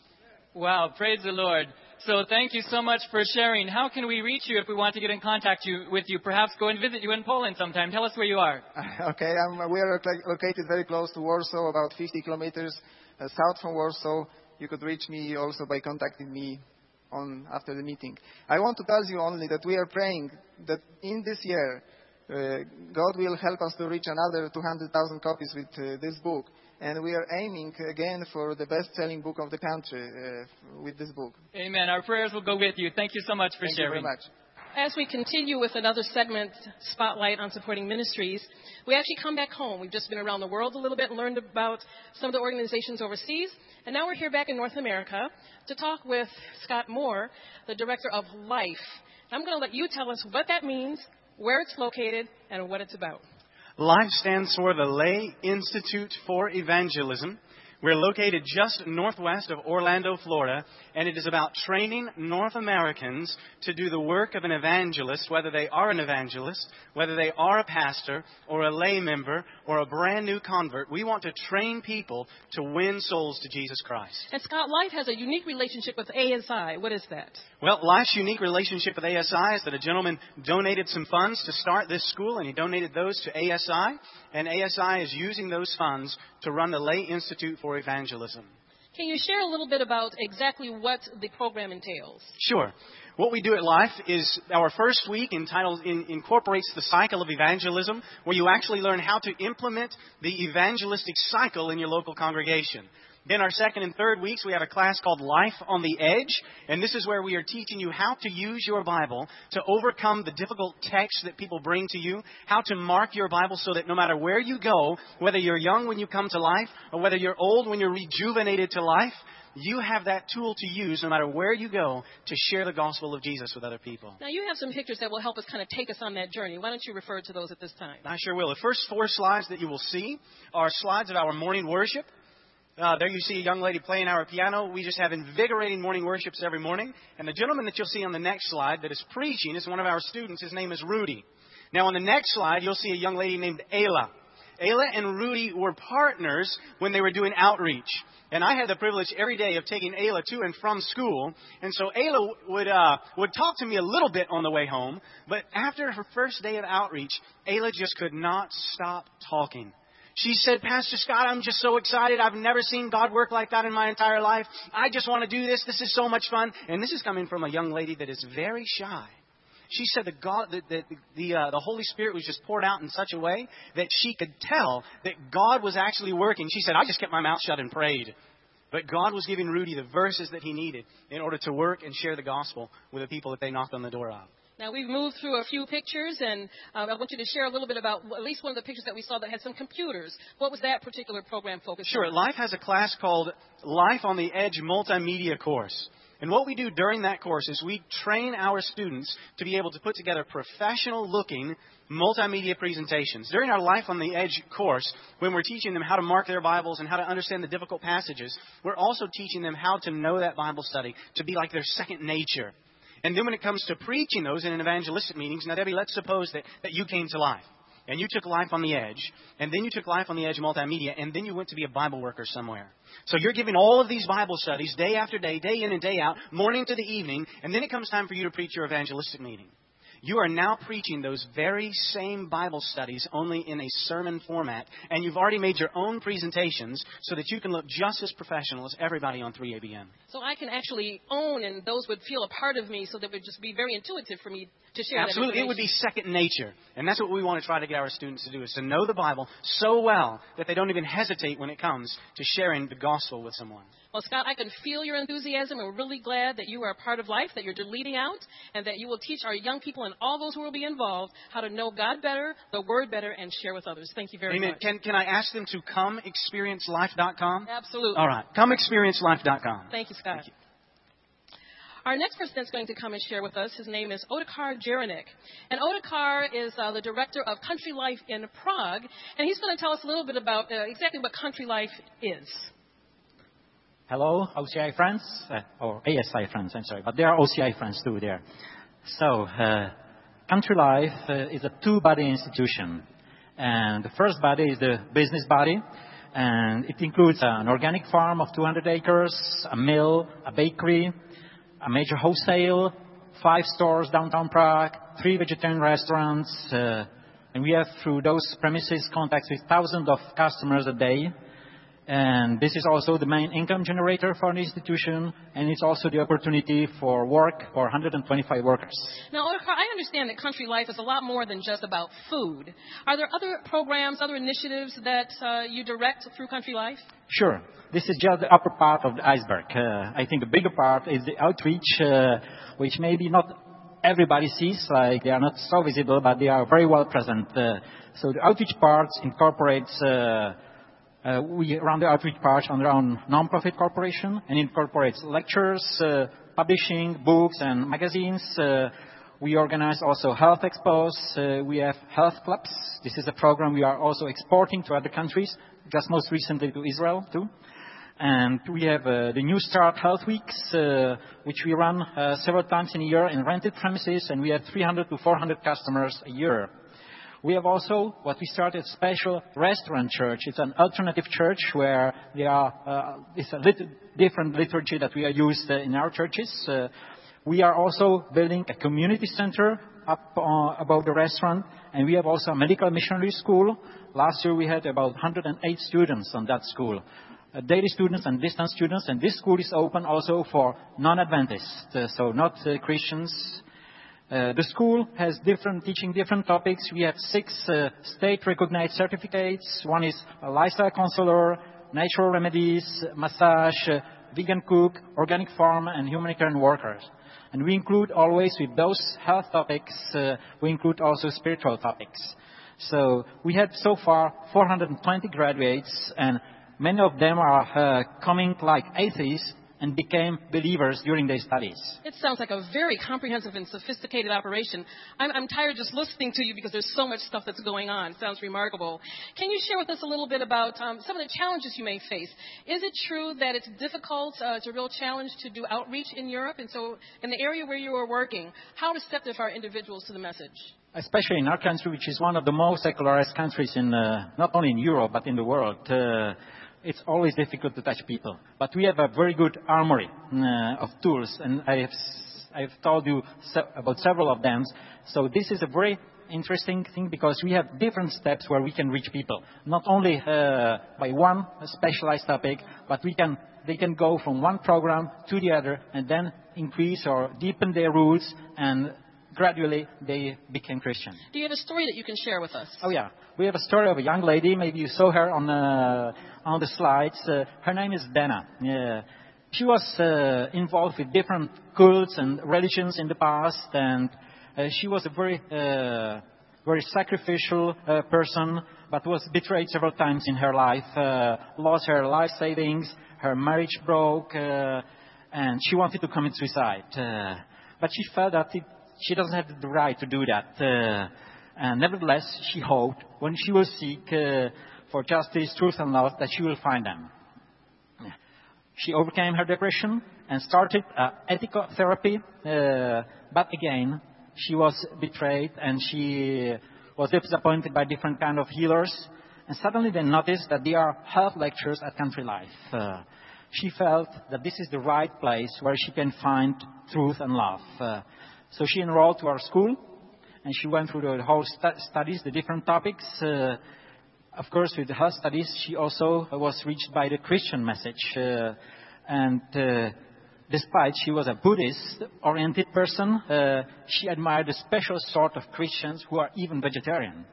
Wow, praise the Lord. So thank you so much for sharing. How can we reach you if we want to get in contact you, with you? Perhaps go and visit you in Poland sometime. Tell us where you are. Okay, um, we are located very close to Warsaw, about fifty kilometers uh, south from Warsaw. You could reach me also by contacting me on after the meeting. I want to tell you only that we are praying that in this year, uh, God will help us to reach another two hundred thousand copies with uh, this book. And we are aiming again for the best-selling book of the country uh, with this book. Amen. Our prayers will go with you. Thank you so much for Thank sharing. you very much. As we continue with another segment, Spotlight on Supporting Ministries, we actually come back home. We've just been around the world a little bit and learned about some of the organizations overseas. And now we're here back in North America to talk with Scott Moore, the Director of LIFE. I'm going to let you tell us what that means, where it's located, and what it's about. LIFE stands for the Lay Institute for Evangelism. We're located just northwest of Orlando, Florida, and it is about training North Americans to do the work of an evangelist, whether they are an evangelist, whether they are a pastor, or a lay member, or a brand new convert. We want to train people to win souls to Jesus Christ. And Scott, LIFE has a unique relationship with A S I. What is that? Well, LIFE's unique relationship with A S I is that a gentleman donated some funds to start this school, and he donated those to A S I, and A S I is using those funds to run the Lay Institute for Evangelism. Can you share a little bit about exactly what the program entails? Sure. What we do at LIFE is our first week entitled in, incorporates the cycle of evangelism, where you actually learn how to implement the evangelistic cycle in your local congregation. Then our second and third weeks, we have a class called Life on the Edge, and this is where we are teaching you how to use your Bible to overcome the difficult texts that people bring to you, how to mark your Bible so that no matter where you go, whether you're young when you come to life, or whether you're old when you're rejuvenated to life, you have that tool to use no matter where you go to share the gospel of Jesus with other people. Now, you have some pictures that will help us kind of take us on that journey. Why don't you refer to those at this time? I sure will. The first four slides that you will see are slides of our morning worship. Uh, there you see a young lady playing our piano. We just have invigorating morning worships every morning. And the gentleman that you'll see on the next slide that is preaching is one of our students. His name is Rudy. Now, on the next slide, you'll see a young lady named Ayla. Ayla and Rudy were partners when they were doing outreach. And I had the privilege every day of taking Ayla to and from school. And so Ayla would uh, would talk to me a little bit on the way home. But after her first day of outreach, Ayla just could not stop talking. She said, Pastor Scott, I'm just so excited. I've never seen God work like that in my entire life. I just want to do this. This is so much fun. And this is coming from a young lady that is very shy. She said that God, that the the, uh, the Holy Spirit was just poured out in such a way that she could tell that God was actually working. She said, I just kept my mouth shut and prayed. But God was giving Rudy the verses that he needed in order to work and share the gospel with the people that they knocked on the door of. Now, we've moved through a few pictures, and um, I want you to share a little bit about at least one of the pictures that we saw that had some computers. What was that particular program focused sure. on? Sure. LIFE has a class called Life on the Edge Multimedia Course. And what we do during that course is we train our students to be able to put together professional-looking multimedia presentations. During our Life on the Edge course, when we're teaching them how to mark their Bibles and how to understand the difficult passages, we're also teaching them how to know that Bible study, to be like their second nature. And then when it comes to preaching those in an evangelistic meetings, now, Debbie, let's suppose that, that you came to Life, and you took Life on the Edge, and then you took Life on the Edge multimedia, and then you went to be a Bible worker somewhere. So you're giving all of these Bible studies day after day, day in and day out, morning to the evening, and then it comes time for you to preach your evangelistic meeting. You are now preaching those very same Bible studies only in a sermon format, and you've already made your own presentations so that you can look just as professional as everybody on three A B N. So I can actually own, and those would feel a part of me, so that it would just be very intuitive for me to share Absolutely. that It would be second nature. And that's what we want to try to get our students to do, is to know the Bible so well that they don't even hesitate when it comes to sharing the gospel with someone. Well, Scott, I can feel your enthusiasm. We're really glad that you are a part of life, that you're leading out, and that you will teach our young people and all those who will be involved how to know God better, the Word better, and share with others. Thank you very Amen. much. Can, can I ask them to come experience life dot com? Absolutely. All right. come experience life dot com. Thank you, Scott. Thank you. Our next person that's going to come and share with us, his name is Otakar Jaranek. And Otakar is uh, the director of Country Life in Prague, and he's going to tell us a little bit about uh, exactly what Country Life is. Hello, O C I friends, uh, or A S I friends, I'm sorry, but there are O C I friends too there. So, uh, Country Life uh, is a two-body institution. And the first body is the business body, and it includes an organic farm of two hundred acres, a mill, a bakery, a major wholesale, five stores downtown Prague, three vegetarian restaurants, uh, and we have through those premises contacts with thousands of customers a day. And this is also the main income generator for the institution, and it's also the opportunity for work for one hundred twenty-five workers. Now, Otakar, I understand that Country Life is a lot more than just about food. Are there other programs, other initiatives that uh, you direct through Country Life? Sure. This is just the upper part of the iceberg. Uh, I think the bigger part is the outreach, uh, which maybe not everybody sees, like they are not so visible, but they are very well present. Uh, so the outreach part incorporates uh, Uh, we run the outreach part under our non-profit corporation and incorporates lectures, uh, publishing, books, and magazines. Uh, we organize also health expos. Uh, we have health clubs. This is a program we are also exporting to other countries, just most recently to Israel too. And we have uh, the New Start Health Weeks, uh, which we run uh, several times in a year in rented premises, and we have three hundred to four hundred customers a year. We have also what we started special restaurant church. It's an alternative church where there are uh, it's a lit- different liturgy that we are used uh, in our churches. Uh, we are also building a community center up uh, above the restaurant, and we have also a medical missionary school. Last year we had about one hundred eight students on that school, uh, daily students and distance students, and this school is open also for non-Adventists, uh, so not uh, Christians. Uh, the school has different teaching different topics. We have six uh, state-recognized certificates. One is a lifestyle counselor, natural remedies, massage, uh, vegan cook, organic farm, and humanitarian workers. And we include always with those health topics, uh, we include also spiritual topics. So we had so far four hundred twenty graduates, and many of them are uh, coming like atheists and became believers during their studies. It sounds like a very comprehensive and sophisticated operation. I'm, I'm tired just listening to you because there's so much stuff that's going on. It sounds remarkable. Can you share with us a little bit about um, some of the challenges you may face? Is it true that it's difficult, uh, it's a real challenge to do outreach in Europe? And so in the area where you are working, how receptive are individuals to the message? Especially in our country, which is one of the most secularized countries in uh, not only in Europe, but in the world. Uh, It's always difficult to touch people. But we have a very good armory uh, of tools, and I have, I've told you se- about several of them. So this is a very interesting thing because we have different steps where we can reach people. Not only uh, by one specialized topic, but we can, they can go from one program to the other and then increase or deepen their roots, and gradually they became Christian. Do you have a story that you can share with us? Oh, yeah. We have a story of a young lady. Maybe you saw her on, uh, on the slides. Uh, her name is Dana. Uh, she was uh, involved with different cults and religions in the past, and uh, she was a very, uh, very sacrificial uh, person, but was betrayed several times in her life, uh, lost her life savings, her marriage broke, uh, and she wanted to commit suicide. Uh, but she felt that it She doesn't have the right to do that. Uh, and nevertheless, she hoped when she will seek uh, for justice, truth, and love, that she will find them. She overcame her depression and started uh, ethical therapy. Uh, but again, she was betrayed and she was disappointed by different kind of healers. And suddenly they noticed that there are health lectures at Country Life. Uh, she felt that this is the right place where she can find truth and love. Uh, So she enrolled to our school, and she went through the whole stu- studies, the different topics. Uh, of course, with her studies, she also was reached by the Christian message. Uh, and uh, despite she was a Buddhist-oriented person, uh, she admired a special sort of Christians who are even vegetarian.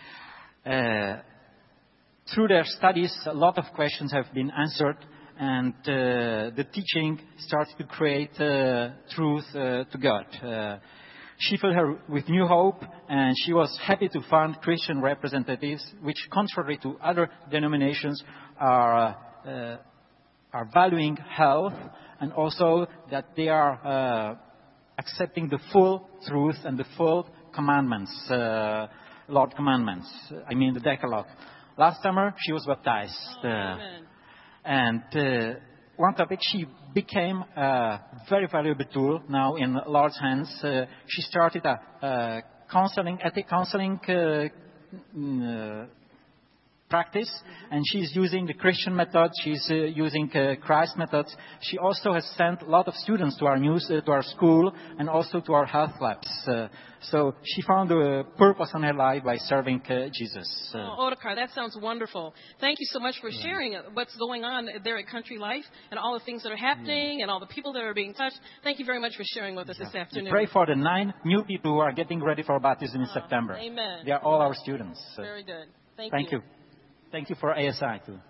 Uh, through their studies, a lot of questions have been answered, and uh, the teaching started to create uh, truth uh, to God. Uh, she filled her with new hope, and she was happy to find Christian representatives which, contrary to other denominations, are, uh, are valuing health, and also that they are uh, accepting the full truth and the full commandments, uh, Lord commandments, I mean the Decalogue. Last summer, she was baptized. Oh, uh, and uh, one topic, she became a very valuable tool now in Lord's hands. Uh, she started a, a counseling, ethic counseling uh, uh, practice, and she's using the Christian method. She's uh, using uh, Christ methods. She also has sent a lot of students to our news, uh, to our school, and also to our health labs. Uh, so she found a purpose in her life by serving uh, Jesus. Uh, oh, Ottokar, that sounds wonderful. Thank you so much for yeah. sharing what's going on there at Country Life and all the things that are happening yeah. and all the people that are being touched. Thank you very much for sharing with us yeah. this afternoon. We pray for the nine new people who are getting ready for baptism in oh, September. Amen. They are all our students. Very good. Thank, thank you. you. Thank you for A S I, too.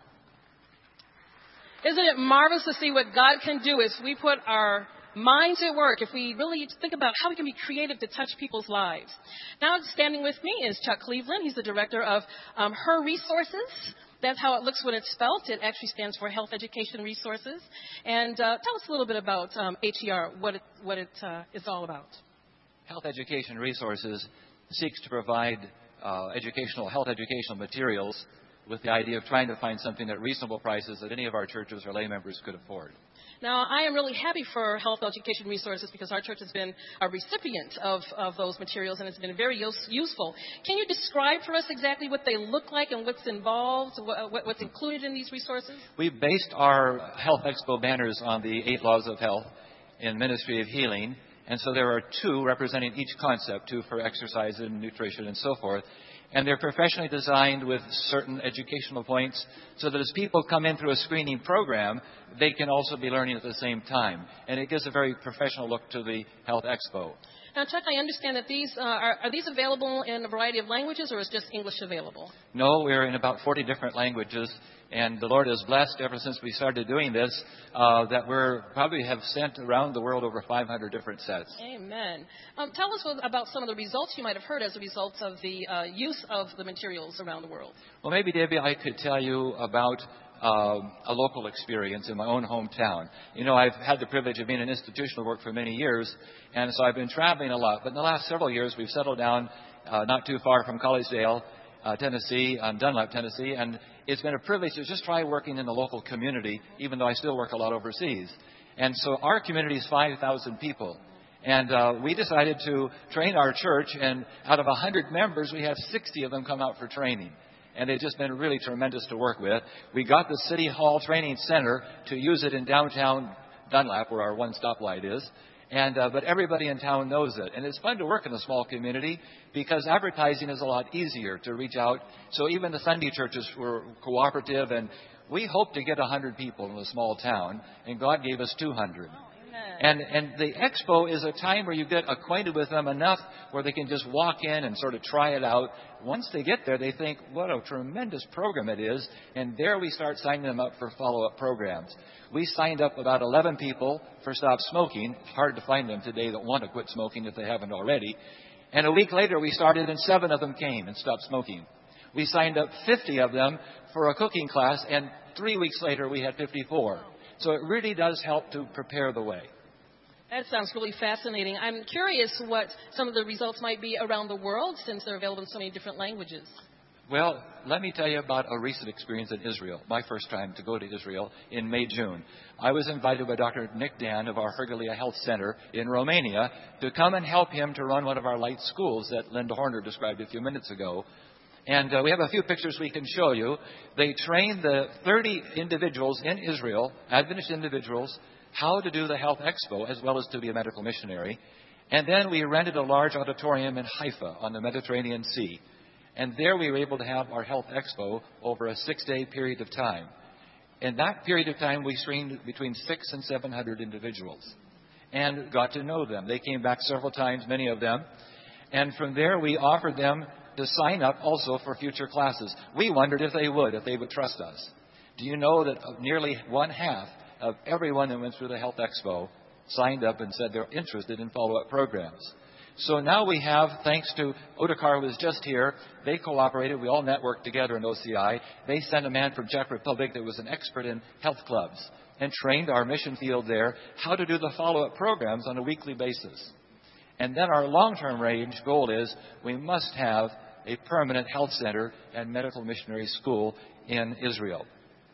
Isn't it marvelous to see what God can do if we put our minds at work, if we really think about how we can be creative to touch people's lives? Now, standing with me is Chuck Cleveland. He's the director of um, Her Resources. That's how it looks when it's spelt. It actually stands for Health Education Resources. And uh, tell us a little bit about um, H E R, what it, what it uh, is all about. Health Education Resources seeks to provide uh, educational, health educational materials with the idea of trying to find something at reasonable prices that any of our churches or lay members could afford. Now, I am really happy for Health Education Resources because our church has been a recipient of, of those materials, and it's been very use, useful. Can you describe for us exactly what they look like and what's involved, what, what's included in these resources? We based our Health Expo banners on the eight laws of health in Ministry of Healing, and so there are two representing each concept, two for exercise and nutrition and so forth. And they're professionally designed with certain educational points so that as people come in through a screening program, they can also be learning at the same time. And it gives a very professional look to the Health Expo. Now, Chuck, I understand that these uh, are, are these available in a variety of languages, or is just English available? No, we're in about forty different languages. And the Lord has blessed ever since we started doing this uh, that we're probably have sent around the world over five hundred different sets. Amen. Um, tell us about some of the results you might have heard as a result of the uh, use of the materials around the world. Well, maybe, Debbie, I could tell you about uh, a local experience in my own hometown. You know, I've had the privilege of being in institutional work for many years, and so I've been traveling a lot. But in the last several years, we've settled down uh, not too far from Collegedale, Uh, Tennessee, um, Dunlap, Tennessee, and it's been a privilege to just try working in the local community, even though I still work a lot overseas. And so our community is five thousand people. And uh, we decided to train our church, and out of one hundred members, we have sixty of them come out for training. And it's just been really tremendous to work with. We got the City Hall Training Center to use it in downtown Dunlap, where our one stoplight is. And, uh, but everybody in town knows it. And it's fun to work in a small community because advertising is a lot easier to reach out. So even the Sunday churches were cooperative, and we hoped to get one hundred people in a small town, and God gave us two hundred. And, and the expo is a time where you get acquainted with them enough where they can just walk in and sort of try it out. Once they get there, they think, what a tremendous program it is. And there we start signing them up for follow-up programs. We signed up about eleven people for Stop Smoking. It's hard to find them today that want to quit smoking if they haven't already. And a week later, we started, and seven of them came and stopped smoking. We signed up fifty of them for a cooking class, and three weeks later, we had fifty-four. So it really does help to prepare the way. That sounds really fascinating. I'm curious what some of the results might be around the world since they're available in so many different languages. Well, let me tell you about a recent experience in Israel, my first time to go to Israel in May, June. I was invited by Doctor Nick Dan of our Hergalia Health Center in Romania to come and help him to run one of our light schools that Linda Horner described a few minutes ago. And uh, we have a few pictures we can show you. They trained the thirty individuals in Israel, Adventist individuals, how to do the Health Expo as well as to be a medical missionary. And then we rented a large auditorium in Haifa on the Mediterranean Sea. And there we were able to have our Health Expo over a six-day period of time. In that period of time, we screened between six and seven hundred individuals and got to know them. They came back several times, many of them. And from there, we offered them to sign up also for future classes. We wondered if they would, if they would trust us. Do you know that nearly one half of everyone that went through the Health Expo signed up and said they're interested in follow-up programs? So now we have, thanks to Otakar, who was just here, they cooperated. We all networked together in O C I. They sent a man from Czech Republic that was an expert in health clubs and trained our mission field there how to do the follow-up programs on a weekly basis. And then our long-term range goal is we must have a permanent health center and medical missionary school in Israel.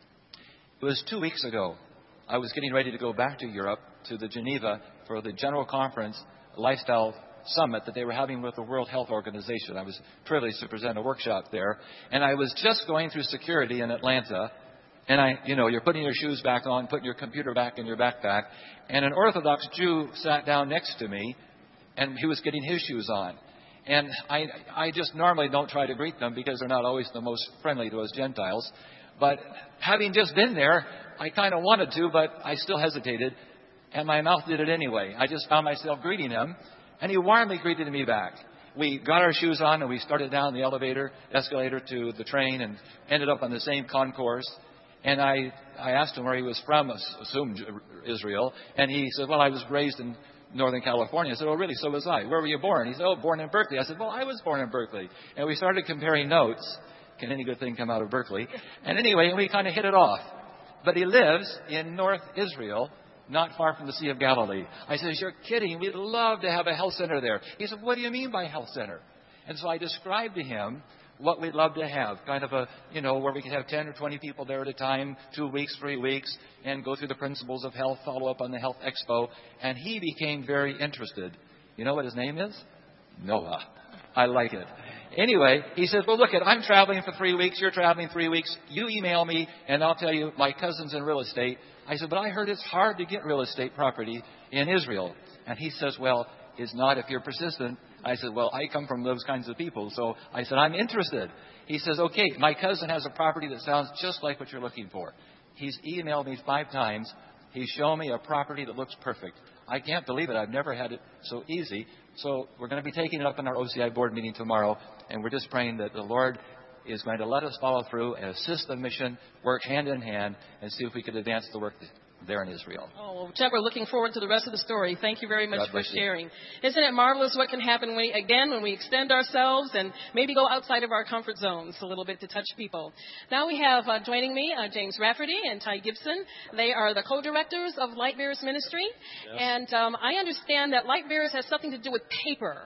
It was two weeks ago. I was getting ready to go back to Europe, to the Geneva, for the General Conference Lifestyle Summit that they were having with the World Health Organization. I was privileged to present a workshop there. And I was just going through security in Atlanta. And I, you know, you're putting your shoes back on, putting your computer back in your backpack. And an Orthodox Jew sat down next to me, and he was getting his shoes on. And I, I just normally don't try to greet them because they're not always the most friendly to us Gentiles. But having just been there, I kind of wanted to, but I still hesitated. And my mouth did it anyway. I just found myself greeting him. And he warmly greeted me back. We got our shoes on and we started down the elevator, escalator to the train and ended up on the same concourse. And I, I asked him where he was from, assumed Israel. And he said, well, I was raised in Northern California. I said, oh, really? So was I. Where were you born? He said, oh, born in Berkeley. I said, well, I was born in Berkeley. And we started comparing notes. Can any good thing come out of Berkeley? And anyway, we kind of hit it off. But he lives in North Israel, not far from the Sea of Galilee. I said, you're kidding. We'd love to have a health center there. He said, what do you mean by health center? And so I described to him what we'd love to have, kind of a, you know, where we could have ten or twenty people there at a time, two weeks, three weeks, and go through the principles of health, follow up on the Health Expo. And he became very interested. You know what his name is? Noah. I like it. Anyway, he says, well, look, I'm traveling for three weeks. You're traveling three weeks. You email me, and I'll tell you my cousin's in real estate. I said, but I heard it's hard to get real estate property in Israel. And he says, well, it's not if you're persistent. I said, well, I come from those kinds of people. So I said, I'm interested. He says, okay, my cousin has a property that sounds just like what you're looking for. He's emailed me five times. He's shown me a property that looks perfect. I can't believe it. I've never had it so easy. So we're going to be taking it up in our O C I board meeting tomorrow. And we're just praying that the Lord is going to let us follow through and assist the mission, work hand in hand, and see if we could advance the work there in Israel. Oh, well, Chuck, we're looking forward to the rest of the story. Thank you very much God for bless you. sharing. Isn't it marvelous what can happen, when we, again, when we extend ourselves and maybe go outside of our comfort zones a little bit to touch people. Now we have uh, joining me uh, James Rafferty and Ty Gibson. They are the co-directors of Light Bearers Ministry. Yes. And um, I understand that Light Bearers has something to do with paper.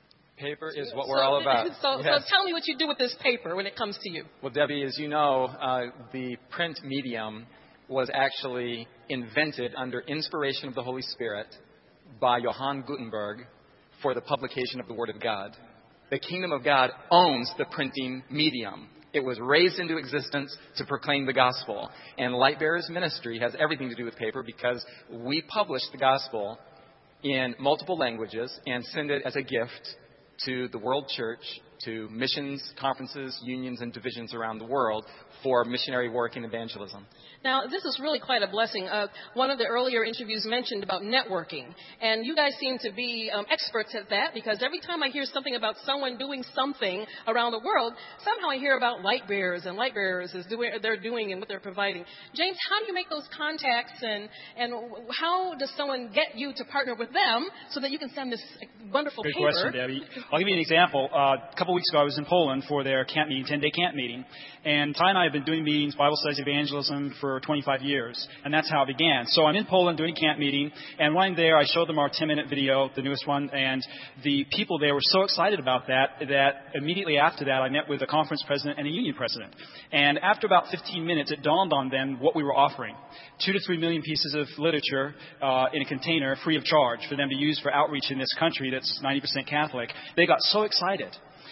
Paper is what we're so, all about. So, yes. so tell me what you do with this paper when it comes to you. Well, Debbie, as you know, uh, the print medium was actually invented under inspiration of the Holy Spirit by Johann Gutenberg for the publication of the Word of God. The kingdom of God owns the printing medium. It was raised into existence to proclaim the gospel. And Light Bearers Ministry has everything to do with paper because we publish the gospel in multiple languages and send it as a gift to the world church, to missions, conferences, unions, and divisions around the world for missionary work and evangelism. Now, this is really quite a blessing. Uh, one of the earlier interviews mentioned about networking, and you guys seem to be um, experts at that, because every time I hear something about someone doing something around the world, somehow I hear about Light Bearers, and Light Bearers is doing, they're doing and what they're providing. James, how do you make those contacts, and, and how does someone get you to partner with them so that you can send this wonderful Good paper? Good question, Debbie. I'll give you an example. Uh, a couple weeks ago, I was in Poland for their camp meeting, ten-day camp meeting, and Ty and I have been doing meetings, Bible studies, evangelism for twenty-five years, and that's how it began. So I'm in Poland doing a camp meeting, and when I'm there, I showed them our ten-minute video, the newest one, and the people there were so excited about that that immediately after that, I met with a conference president and a union president. And after about fifteen minutes, it dawned on them what we were offering. Two to three million pieces of literature uh, in a container free of charge for them to use for outreach in this country that's ninety percent Catholic. They got so excited.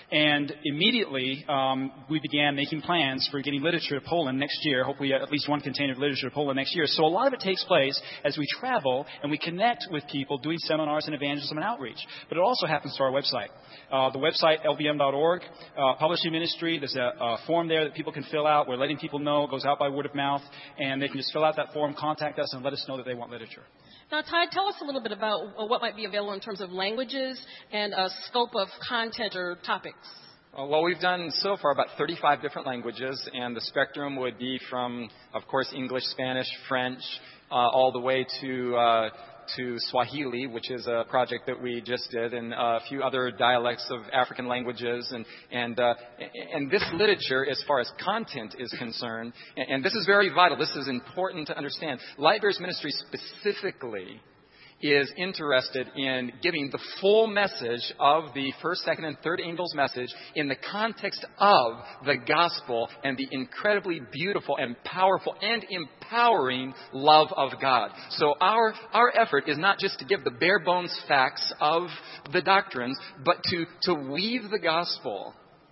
And immediately, um, we began making plans for getting literature to Poland next year, hopefully at least one container of literature to Poland next year. So a lot of it takes place as we travel and we connect with people doing seminars and evangelism and outreach. But it also happens to our website. Uh, the website, L B M dot org, uh, publishing ministry, there's a, a form there that people can fill out. We're letting people know. It goes out by word of mouth. And they can just fill out that form, contact us, and let us know that they want literature. Now, Ty, tell us a little bit about what might be available in terms of languages and uh, scope of content or topics. Uh, well, we've done so far about thirty-five different languages, and the spectrum would be from, of course, English, Spanish, French, uh, all the way to uh, to Swahili, which is a project that we just did, and uh, a few other dialects of African languages. And and uh, and this literature, as far as content is concerned, and, and this is very vital. This is important to understand. Lightbearers Ministry specifically is interested in giving the full message of the first, second, and third angel's message in the context of the gospel and the incredibly beautiful and powerful and empowering love of God. So our, our effort is not just to give the bare bones facts of the doctrines, but to, to weave the gospel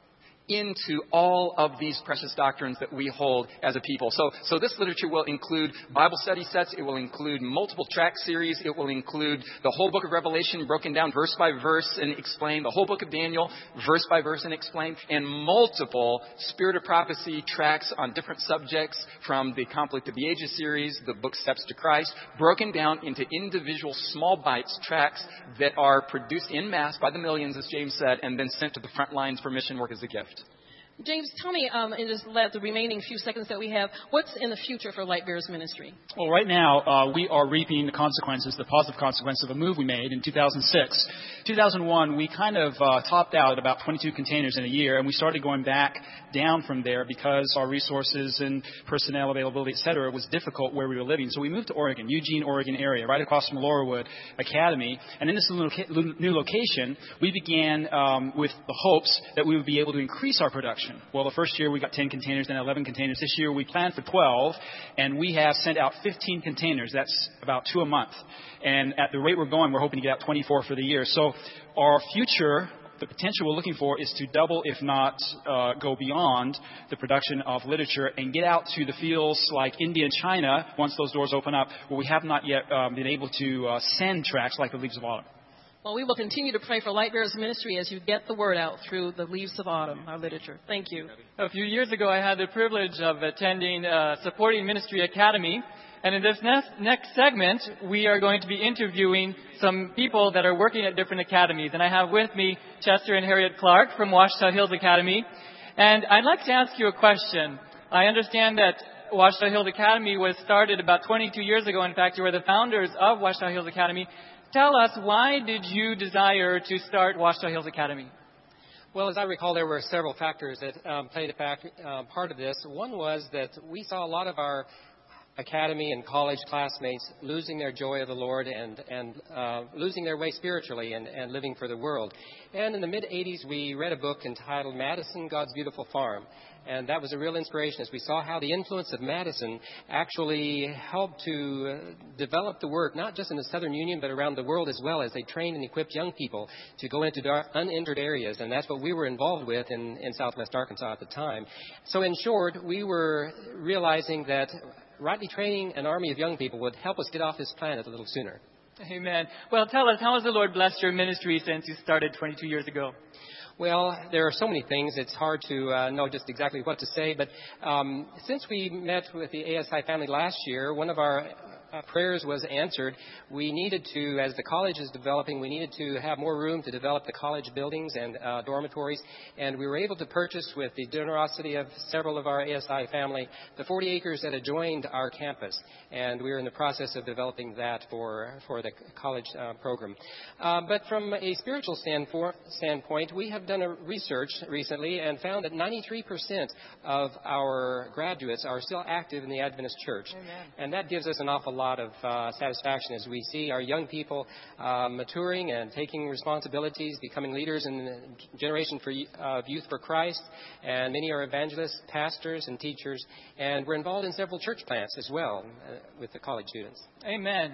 into all of these precious doctrines that we hold as a people. So, so this literature will include Bible study sets. It will include multiple track series. It will include the whole book of Revelation broken down verse by verse and explained, the whole book of Daniel verse by verse and explained, and multiple Spirit of Prophecy tracks on different subjects from the Conflict of the Ages series, the book Steps to Christ, broken down into individual small bites, tracks that are produced in mass by the millions, as James said, and then sent to the front lines for mission work as a gift. James, tell me, um, in just let the remaining few seconds that we have, what's in the future for Lightbearers Ministry? Well, right now, uh, we are reaping the consequences, the positive consequences of a move we made in two thousand six. two thousand one, we kind of uh, topped out at about twenty-two containers in a year, and we started going back down from there because our resources and personnel availability, et cetera, was difficult where we were living. So we moved to Oregon, Eugene, Oregon area, right across from Laurelwood Academy. And in this new location, we began um, with the hopes that we would be able to increase our production. Well, the first year we got ten containers, then eleven containers. This year we planned for twelve, and we have sent out fifteen containers. That's about two a month. And at the rate we're going, we're hoping to get out twenty-four for the year. So our future, the potential we're looking for is to double, if not uh, go beyond, the production of literature and get out to the fields like India and China once those doors open up, where we have not yet um, been able to uh, send tracts like the Leaves of Autumn. Well, we will continue to pray for Lightbearers Ministry as you get the word out through the Leaves of Autumn, our literature. Thank you. A few years ago, I had the privilege of attending uh, Supporting Ministry Academy. And in this next, next segment, we are going to be interviewing some people that are working at different academies. And I have with me Chester and Harriet Clark from Ouachita Hills Academy. And I'd like to ask you a question. I understand that Ouachita Hills Academy was started about twenty-two years ago. In fact, you were the founders of Ouachita Hills Academy. Tell us, why did you desire to start Ouachita Hills Academy? Well, as I recall, there were several factors that um, played a fact, uh, part of this. One was that we saw a lot of our academy and college classmates losing their joy of the Lord and, and uh, losing their way spiritually and, and living for the world. And in the mid-eighties, we read a book entitled Madison, God's Beautiful Farm. And that was a real inspiration as we saw how the influence of Madison actually helped to uh, develop the work, not just in the Southern Union, but around the world as well, as they trained and equipped young people to go into dark, uninjured areas. And that's what we were involved with in, in Southwest Arkansas at the time. So in short, we were realizing that rightly training an army of young people would help us get off this planet a little sooner. Amen. Well, tell us, how has the Lord blessed your ministry since you started twenty-two years ago? Well, there are so many things. It's hard to uh, know just exactly what to say. But um, since we met with the A S I family last year, one of our uh, prayers was answered. We needed to, as the college is developing, we needed to have more room to develop the college buildings and uh, dormitories. And we were able to purchase, with the generosity of several of our A S I family, the forty acres that adjoined our campus. And we're in the process of developing that for, for the college uh, program. Uh, but from a spiritual standpoint, we have done a research recently and found that ninety-three percent of our graduates are still active in the Adventist Church. Amen. And that gives us an awful lot of uh, satisfaction as we see our young people uh, maturing and taking responsibilities, becoming leaders in the generation for, uh, of Youth for Christ. And many are evangelists, pastors, and teachers. And we're involved in several church plants as well uh, with the college students. Amen.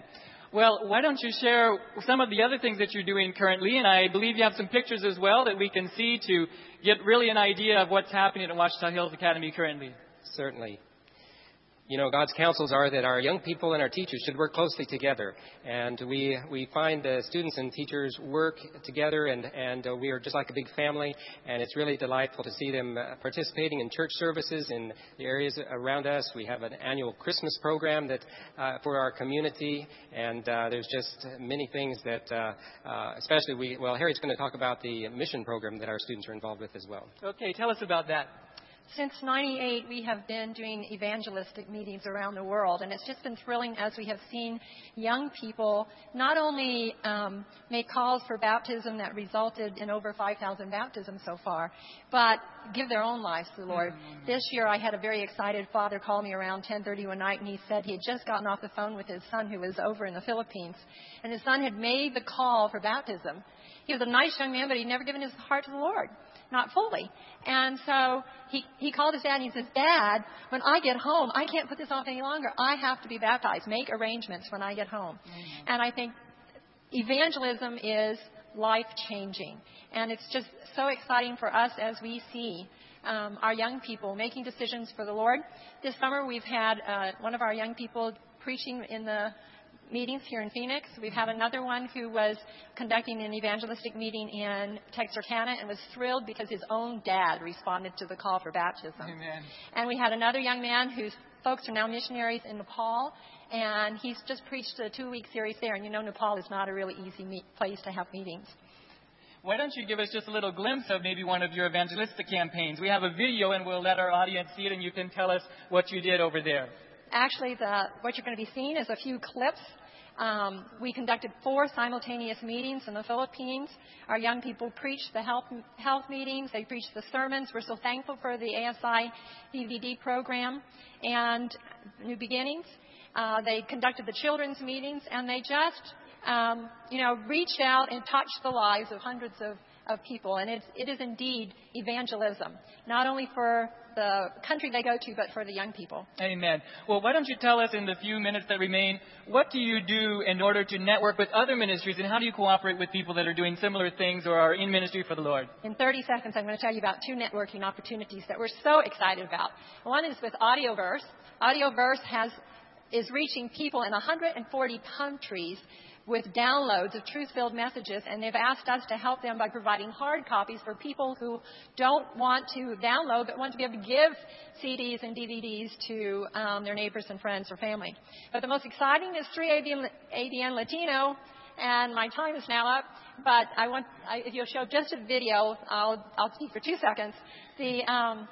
Well, why don't you share some of the other things that you're doing currently? And I believe you have some pictures as well that we can see to get really an idea of what's happening at Ouachita Hills Academy currently. Certainly. You know, God's counsels are that our young people and our teachers should work closely together. And we we find the students and teachers work together, and, and uh, we are just like a big family. And it's really delightful to see them uh, participating in church services in the areas around us. We have an annual Christmas program that uh, for our community. And uh, there's just many things that, uh, uh, especially we, well, Harriet's going to talk about the mission program that our students are involved with as well. Okay, tell us about that. Since ninety-eight, we have been doing evangelistic meetings around the world, and it's just been thrilling as we have seen young people not only um, make calls for baptism that resulted in over five thousand baptisms so far, but give their own lives to the Lord. Mm-hmm. This year, I had a very excited father call me around ten thirty one night, and he said he had just gotten off the phone with his son who was over in the Philippines, and his son had made the call for baptism. He was a nice young man, but he'd never given his heart to the Lord. Not fully. And so he, he called his dad and he says, Dad, when I get home, I can't put this off any longer. I have to be baptized. Make arrangements when I get home. Mm-hmm. And I think evangelism is life-changing. And it's just so exciting for us as we see um, our young people making decisions for the Lord. This summer we've had uh, one of our young people preaching in the meetings here in Phoenix. We've had another one who was conducting an evangelistic meeting in Texarkana and was thrilled because his own dad responded to the call for baptism. Amen. And we had another young man whose folks are now missionaries in Nepal, and he's just preached a two-week series there. And you know, Nepal is not a really easy meet- place to have meetings. Why don't you give us just a little glimpse of maybe one of your evangelistic campaigns? We have a video, and we'll let our audience see it, and you can tell us what you did over there. Actually, the, what you're going to be seeing is a few clips. Um, we conducted four simultaneous meetings in the Philippines. Our young people preached the health, health meetings. They preached the sermons. We're so thankful for the A S I D V D program and New Beginnings. Uh, they conducted the children's meetings, and they just, um, you know, reached out and touched the lives of hundreds of, of people. And it's, it is indeed evangelism, not only for the country they go to, but for the young people. Amen. Well, why don't you tell us in the few minutes that remain, what do you do in order to network with other ministries, and how do you cooperate with people that are doing similar things or are in ministry for the Lord? In thirty seconds, I'm going to tell you about two networking opportunities that we're so excited about. One is with Audioverse. Audioverse has is reaching people in one hundred forty countries with downloads of truth-filled messages, and they've asked us to help them by providing hard copies for people who don't want to download but want to be able to give C Ds and D V Ds to um, their neighbors and friends or family. But the most exciting is three A D N Latino, and my time is now up, but I want, I, if you'll show just a video, I'll, I'll speak for two seconds. The... Um,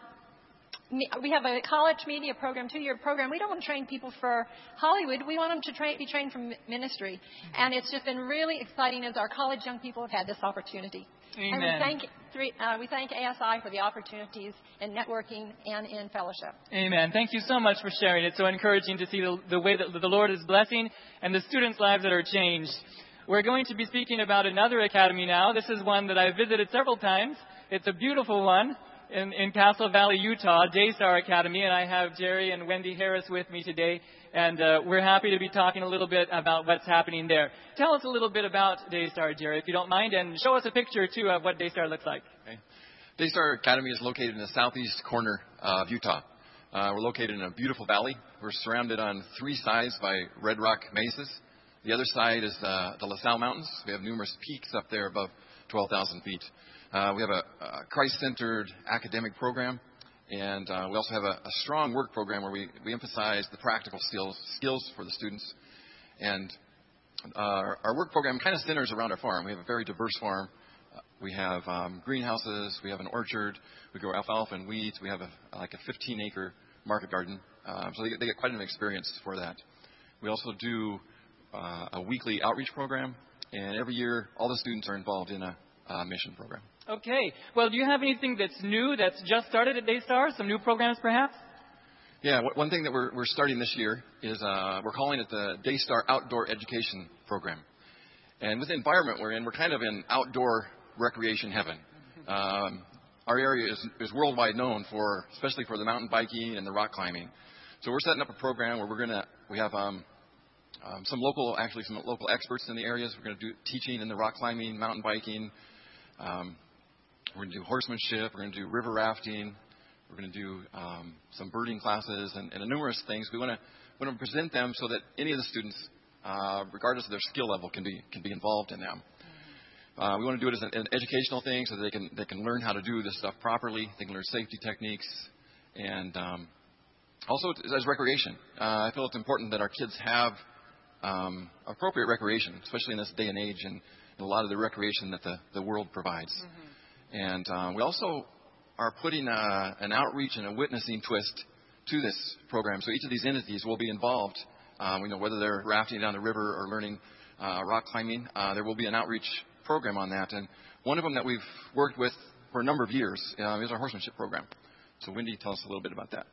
We have a college media program, two-year program. We don't want to train people for Hollywood. We want them to train, be trained for ministry. And it's just been really exciting as our college young people have had this opportunity. Amen. And we thank, three, uh, we thank A S I for the opportunities in networking and in fellowship. Amen. Thank you so much for sharing. It's so encouraging to see the, the way that the Lord is blessing and the students' lives that are changed. We're going to be speaking about another academy now. This is one that I've visited several times. It's a beautiful one. In, in Castle Valley, Utah, Daystar Academy, and I have Jerry and Wendy Harris with me today, and uh, we're happy to be talking a little bit about what's happening there. Tell us a little bit about Daystar, Jerry, if you don't mind, and show us a picture, too, of what Daystar looks like. Okay. Daystar Academy is located in the southeast corner of Utah. Uh, we're located in a beautiful valley. We're surrounded on three sides by red rock mesas. The other side is uh, the La Salle Mountains. We have numerous peaks up there above twelve thousand feet. Uh, we have a, a Christ-centered academic program, and uh, we also have a, a strong work program where we, we emphasize the practical skills skills for the students. And uh, our, our work program kind of centers around our farm. We have a very diverse farm. Uh, we have um, greenhouses. We have an orchard. We grow alfalfa and weeds. We have a, like a fifteen-acre market garden. Um, so they get, they get quite an experience for that. We also do uh, a weekly outreach program, and every year all the students are involved in a uh, mission program. Okay. Well, do you have anything that's new, that's just started at Daystar? Some new programs, perhaps? Yeah, one thing that we're, we're starting this year is uh, we're calling it the Daystar Outdoor Education Program. And with the environment we're in, we're kind of in outdoor recreation heaven. Um, our area is, is worldwide known for, especially for the mountain biking and the rock climbing. So we're setting up a program where we're going to, we have um, um, some local, actually some local experts in the areas. We're going to do teaching in the rock climbing, mountain biking. Um, we're going to do horsemanship. We're going to do river rafting. We're going to do um, some birding classes and, and numerous things. We want to we want to present them so that any of the students, uh, regardless of their skill level, can be can be involved in them. Uh, we want to do it as an, an educational thing so that they can they can learn how to do this stuff properly. They can learn safety techniques, and um, also as recreation. Uh, I feel it's important that our kids have um, appropriate recreation, especially in this day and age, and, and a lot of the recreation that the, the world provides. Mm-hmm. And uh, we also are putting a, an outreach and a witnessing twist to this program. So each of these entities will be involved. Um, you know, whether they're rafting down the river or learning uh, rock climbing, uh, there will be an outreach program on that. And one of them that we've worked with for a number of years uh, is our horsemanship program. So Wendy, tell us a little bit about that.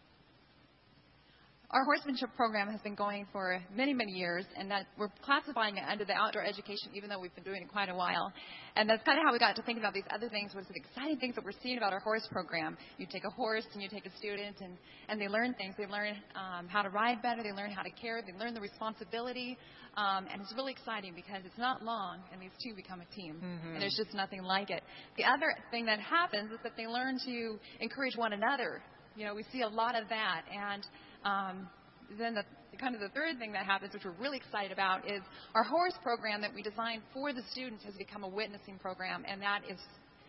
Our horsemanship program has been going for many, many years, and that we're classifying it under the outdoor education, even though we've been doing it quite a while. And that's kind of how we got to think about these other things, was the exciting things that we're seeing about our horse program. You take a horse and you take a student, and, and they learn things. They learn um, how to ride better. They learn how to care. They learn the responsibility. Um, and it's really exciting because it's not long, and these two become a team. Mm-hmm. And there's just nothing like it. The other thing that happens is that they learn to encourage one another. You know, we see a lot of that. And Um, then the kind of the third thing that happens, which we're really excited about, is our horse program that we designed for the students has become a witnessing program, and that is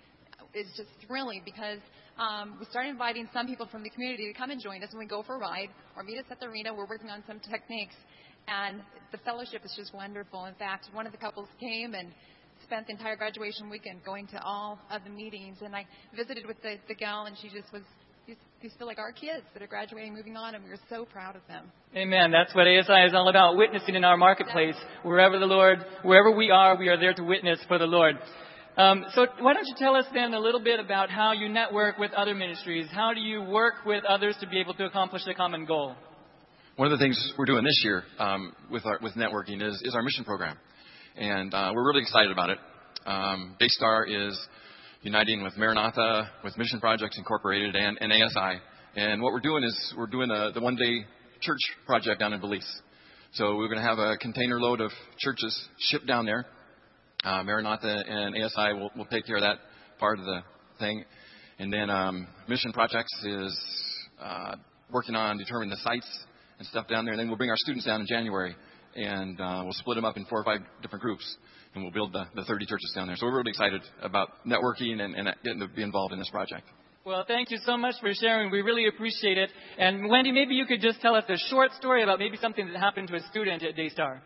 is just thrilling because um, we started inviting some people from the community to come and join us when we go for a ride or meet us at the arena. We're working on some techniques, and the fellowship is just wonderful. In fact, one of the couples came and spent the entire graduation weekend going to all of the meetings, and I visited with the, the gal, and she just was These, these feel like our kids that are graduating, moving on, and we're so proud of them. Amen. That's what A S I is all about, witnessing in our marketplace. Wherever the Lord, wherever we are, we are there to witness for the Lord. Um, so why don't you tell us then a little bit about how you network with other ministries? How do you work with others to be able to accomplish the common goal? One of the things we're doing this year um, with our, with networking is, is our mission program. And uh, we're really excited about it. Um, Daystar is uniting with Maranatha, with Mission Projects Incorporated, and, and A S I. And what we're doing is we're doing a, the one-day church project down in Belize. So we're going to have a container load of churches shipped down there. Uh, Maranatha and A S I will, will take care of that part of the thing. And then um, Mission Projects is uh, working on determining the sites and stuff down there. And then we'll bring our students down in January, and uh, we'll split them up in four or five different groups. And we'll build the, the thirty churches down there. So we're really excited about networking and, and getting to be involved in this project. Well, thank you so much for sharing. We really appreciate it. And Wendy, maybe you could just tell us a short story about maybe something that happened to a student at Daystar.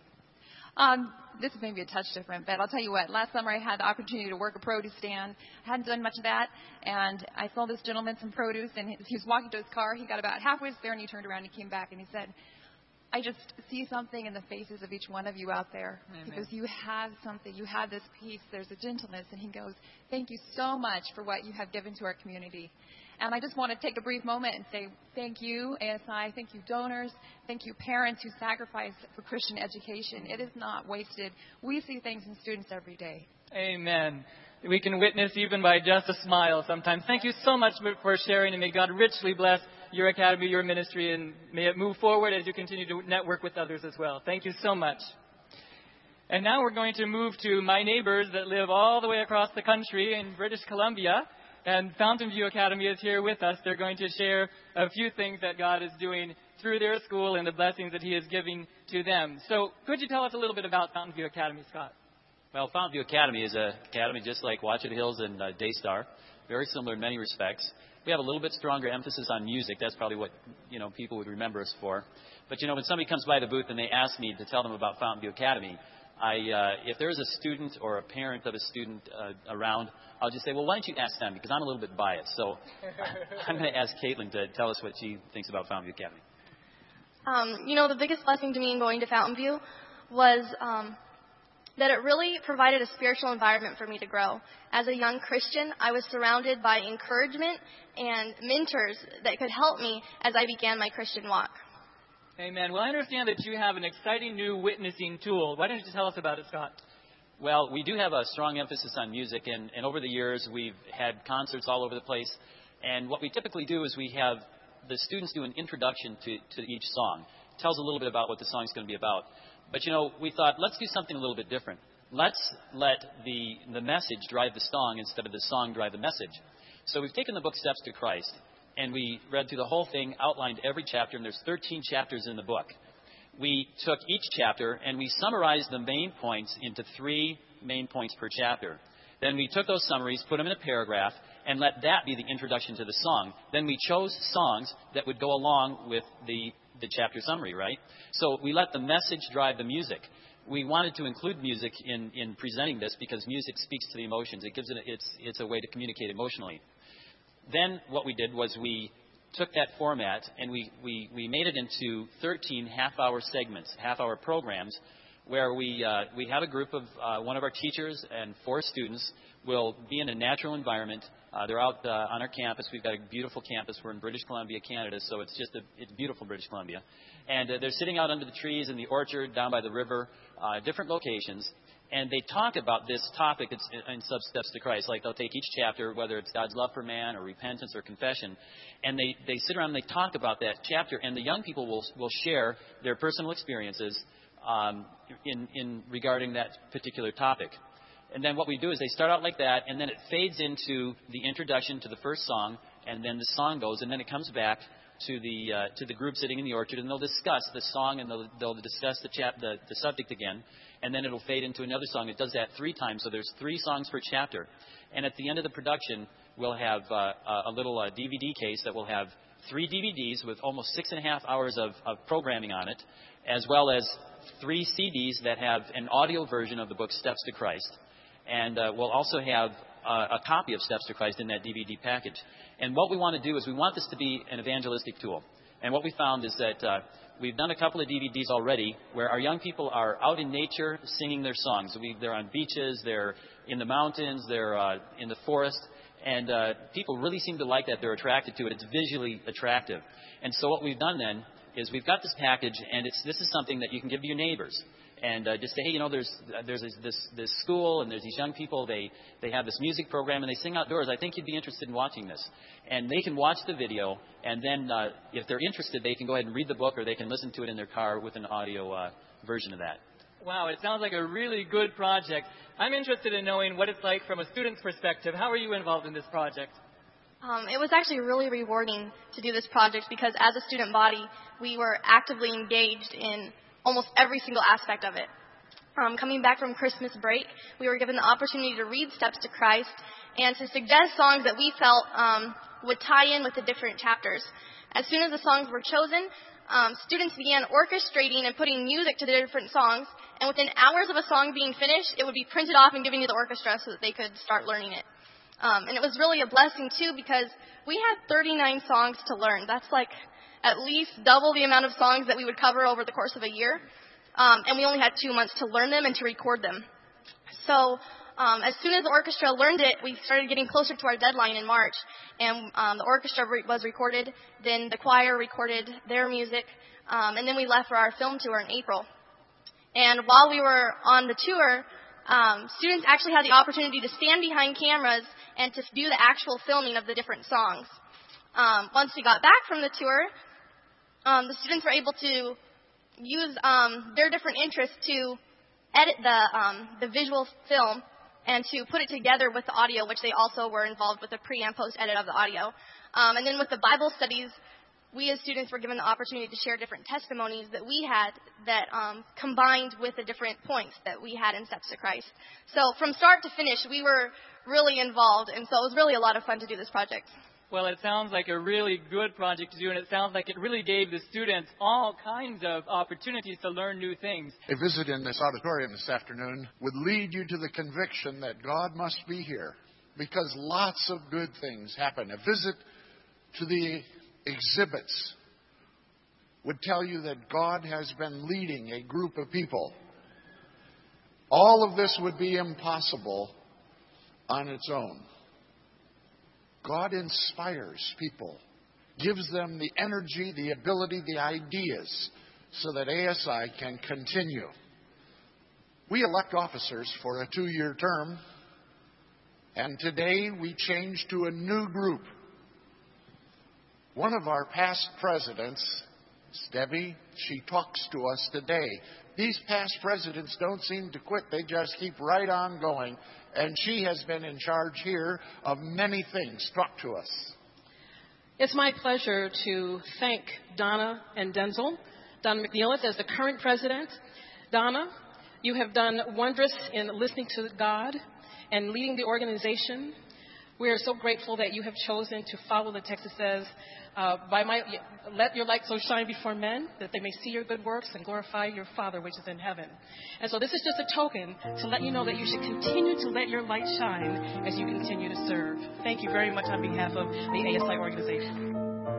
Um, this is maybe a touch different, but I'll tell you what. Last summer I had the opportunity to work a produce stand. I hadn't done much of that, and I saw this gentleman some produce, and he was walking to his car. He got about halfway there, and he turned around and he came back, and he said, I just see something in the faces of each one of you out there. Amen. Because you have something. You have this peace. There's a gentleness. And he goes, thank you so much for what you have given to our community. And I just want to take a brief moment and say thank you, A S I. Thank you, donors. Thank you, parents who sacrifice for Christian education. It is not wasted. We see things in students every day. Amen. We can witness even by just a smile sometimes. Thank you so much for sharing, and may God richly bless your academy, your ministry, and may it move forward as you continue to network with others as well. Thank you so much. And now we're going to move to my neighbors that live all the way across the country in British Columbia. And Fountain View Academy is here with us. They're going to share a few things that God is doing through their school and the blessings that He is giving to them. So could you tell us a little bit about Fountain View Academy, Scott? Well, Fountain View Academy is an academy just like Watchet Hills and uh, Daystar. Very similar in many respects. We have a little bit stronger emphasis on music. That's probably what, you know, people would remember us for. But, you know, when somebody comes by the booth and they ask me to tell them about Fountain View Academy, I, uh, if there's a student or a parent of a student uh, around, I'll just say, well, why don't you ask them? Because I'm a little bit biased. So I'm going to ask Caitlin to tell us what she thinks about Fountain View Academy. Um, you know, the biggest blessing to me in going to Fountain View was um, that it really provided a spiritual environment for me to grow. As a young Christian, I was surrounded by encouragement and mentors that could help me as I began my Christian walk. Amen. Well, I understand that you have an exciting new witnessing tool. Why don't you tell us about it, Scott? Well, we do have a strong emphasis on music, and, and over the years we've had concerts all over the place. And what we typically do is we have the students do an introduction to, to each song. tells a little bit about what the song's going to be about. But, you know, we thought, let's do something a little bit different. Let's let the, the message drive the song instead of the song drive the message. So we've taken the book Steps to Christ, and we read through the whole thing, outlined every chapter, and there's thirteen chapters in the book. We took each chapter, and we summarized the main points into three main points per chapter. Then we took those summaries, put them in a paragraph, and let that be the introduction to the song. Then we chose songs that would go along with the, the chapter summary, right? So we let the message drive the music. We wanted to include music in, in presenting this because music speaks to the emotions. It gives it a, it's, it's a way to communicate emotionally. Then what we did was we took that format and we, we, we made it into thirteen half-hour segments, half-hour programs, where we, uh, we have a group of uh, one of our teachers and four students will be in a natural environment. Uh, they're out uh, on our campus. We've got a beautiful campus. We're in British Columbia, Canada, so it's just a, it's beautiful British Columbia. And uh, they're sitting out under the trees in the orchard, down by the river, uh, different locations. And they talk about this topic in Sub Steps to Christ. Like they'll take each chapter, whether it's God's love for man or repentance or confession, and they, they sit around and they talk about that chapter. And the young people will, will share their personal experiences um, in, in regarding that particular topic. And then what we do is they start out like that, and then it fades into the introduction to the first song, and then the song goes, and then it comes back to the uh, to the group sitting in the orchard, and they'll discuss the song, and they'll, they'll discuss the, chap- the the subject again, and then it'll fade into another song. It does that three times, so there's three songs per chapter. And at the end of the production, we'll have uh, a little uh, D V D case that will have three D V Ds with almost six and a half hours of, of programming on it, as well as three C Ds that have an audio version of the book Steps to Christ. And uh, we'll also have uh, a copy of Steps to Christ in that D V D package. And what we want to do is we want this to be an evangelistic tool. And what we found is that uh, we've done a couple of D V Ds already where our young people are out in nature singing their songs. We, they're on beaches, they're in the mountains, they're uh, in the forest. And uh, people really seem to like that. They're attracted to it. It's visually attractive. And so what we've done then is we've got this package, and it's, this is something that you can give to your neighbors. And uh, just say, hey, you know, there's there's this, this this school, and there's these young people. They they have this music program, and they sing outdoors. I think you'd be interested in watching this. And they can watch the video, and then uh, if they're interested, they can go ahead and read the book, or they can listen to it in their car with an audio uh, version of that. Wow, it sounds like a really good project. I'm interested in knowing what it's like from a student's perspective. How are you involved in this project? Um, it was actually really rewarding to do this project because as a student body, we were actively engaged in almost every single aspect of it. Um, coming back from Christmas break, we were given the opportunity to read Steps to Christ and to suggest songs that we felt um, would tie in with the different chapters. As soon as the songs were chosen, um, students began orchestrating and putting music to the different songs, and within hours of a song being finished, it would be printed off and given to the orchestra so that they could start learning it. Um, and it was really a blessing, too, because we had thirty-nine songs to learn. That's like at least double the amount of songs that we would cover over the course of a year. Um, and we only had two months to learn them and to record them. So um, as soon as the orchestra learned it, we started getting closer to our deadline in March. And um, the orchestra re- was recorded. Then the choir recorded their music. Um, and then we left for our film tour in April. And while we were on the tour, um, students actually had the opportunity to stand behind cameras and to do the actual filming of the different songs. Um, once we got back from the tour, Um, the students were able to use um, their different interests to edit the um, the visual film and to put it together with the audio, which they also were involved with the pre and post edit of the audio. Um, and then with the Bible studies, we as students were given the opportunity to share different testimonies that we had that um, combined with the different points that we had in Steps to Christ. So from start to finish, we were really involved, and so it was really a lot of fun to do this project. Well, it sounds like a really good project to do, and it sounds like it really gave the students all kinds of opportunities to learn new things. A visit in this auditorium this afternoon would lead you to the conviction that God must be here, because lots of good things happen. A visit to the exhibits would tell you that God has been leading a group of people. All of this would be impossible on its own. God inspires people, gives them the energy, the ability, the ideas, so that A S I can continue. We elect officers for a two-year term, and today we change to a new group. One of our past presidents It's Debbie. She talks to us today. These past presidents don't seem to quit. They just keep right on going. And she has been in charge here of many things. Talk to us. It's my pleasure to thank Donna and Denzel, Donna McNeil as the current president. Donna, you have done wondrous in listening to God and leading the organization. We are so grateful that you have chosen to follow the text that says, uh, by my, let your light so shine before men that they may see your good works and glorify your Father which is in heaven. And so this is just a token to let you know that you should continue to let your light shine as you continue to serve. Thank you very much on behalf of the A S I organization.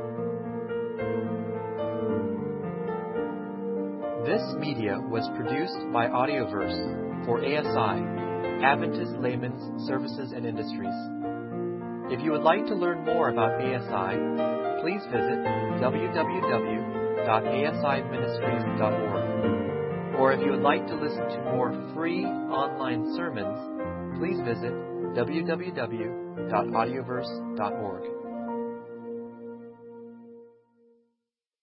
This media was produced by Audioverse for A S I, Adventist Layman's Services and Industries. If you would like to learn more about A S I, please visit w w w dot a s i ministries dot org. Or if you would like to listen to more free online sermons, please visit w w w dot audioverse dot org.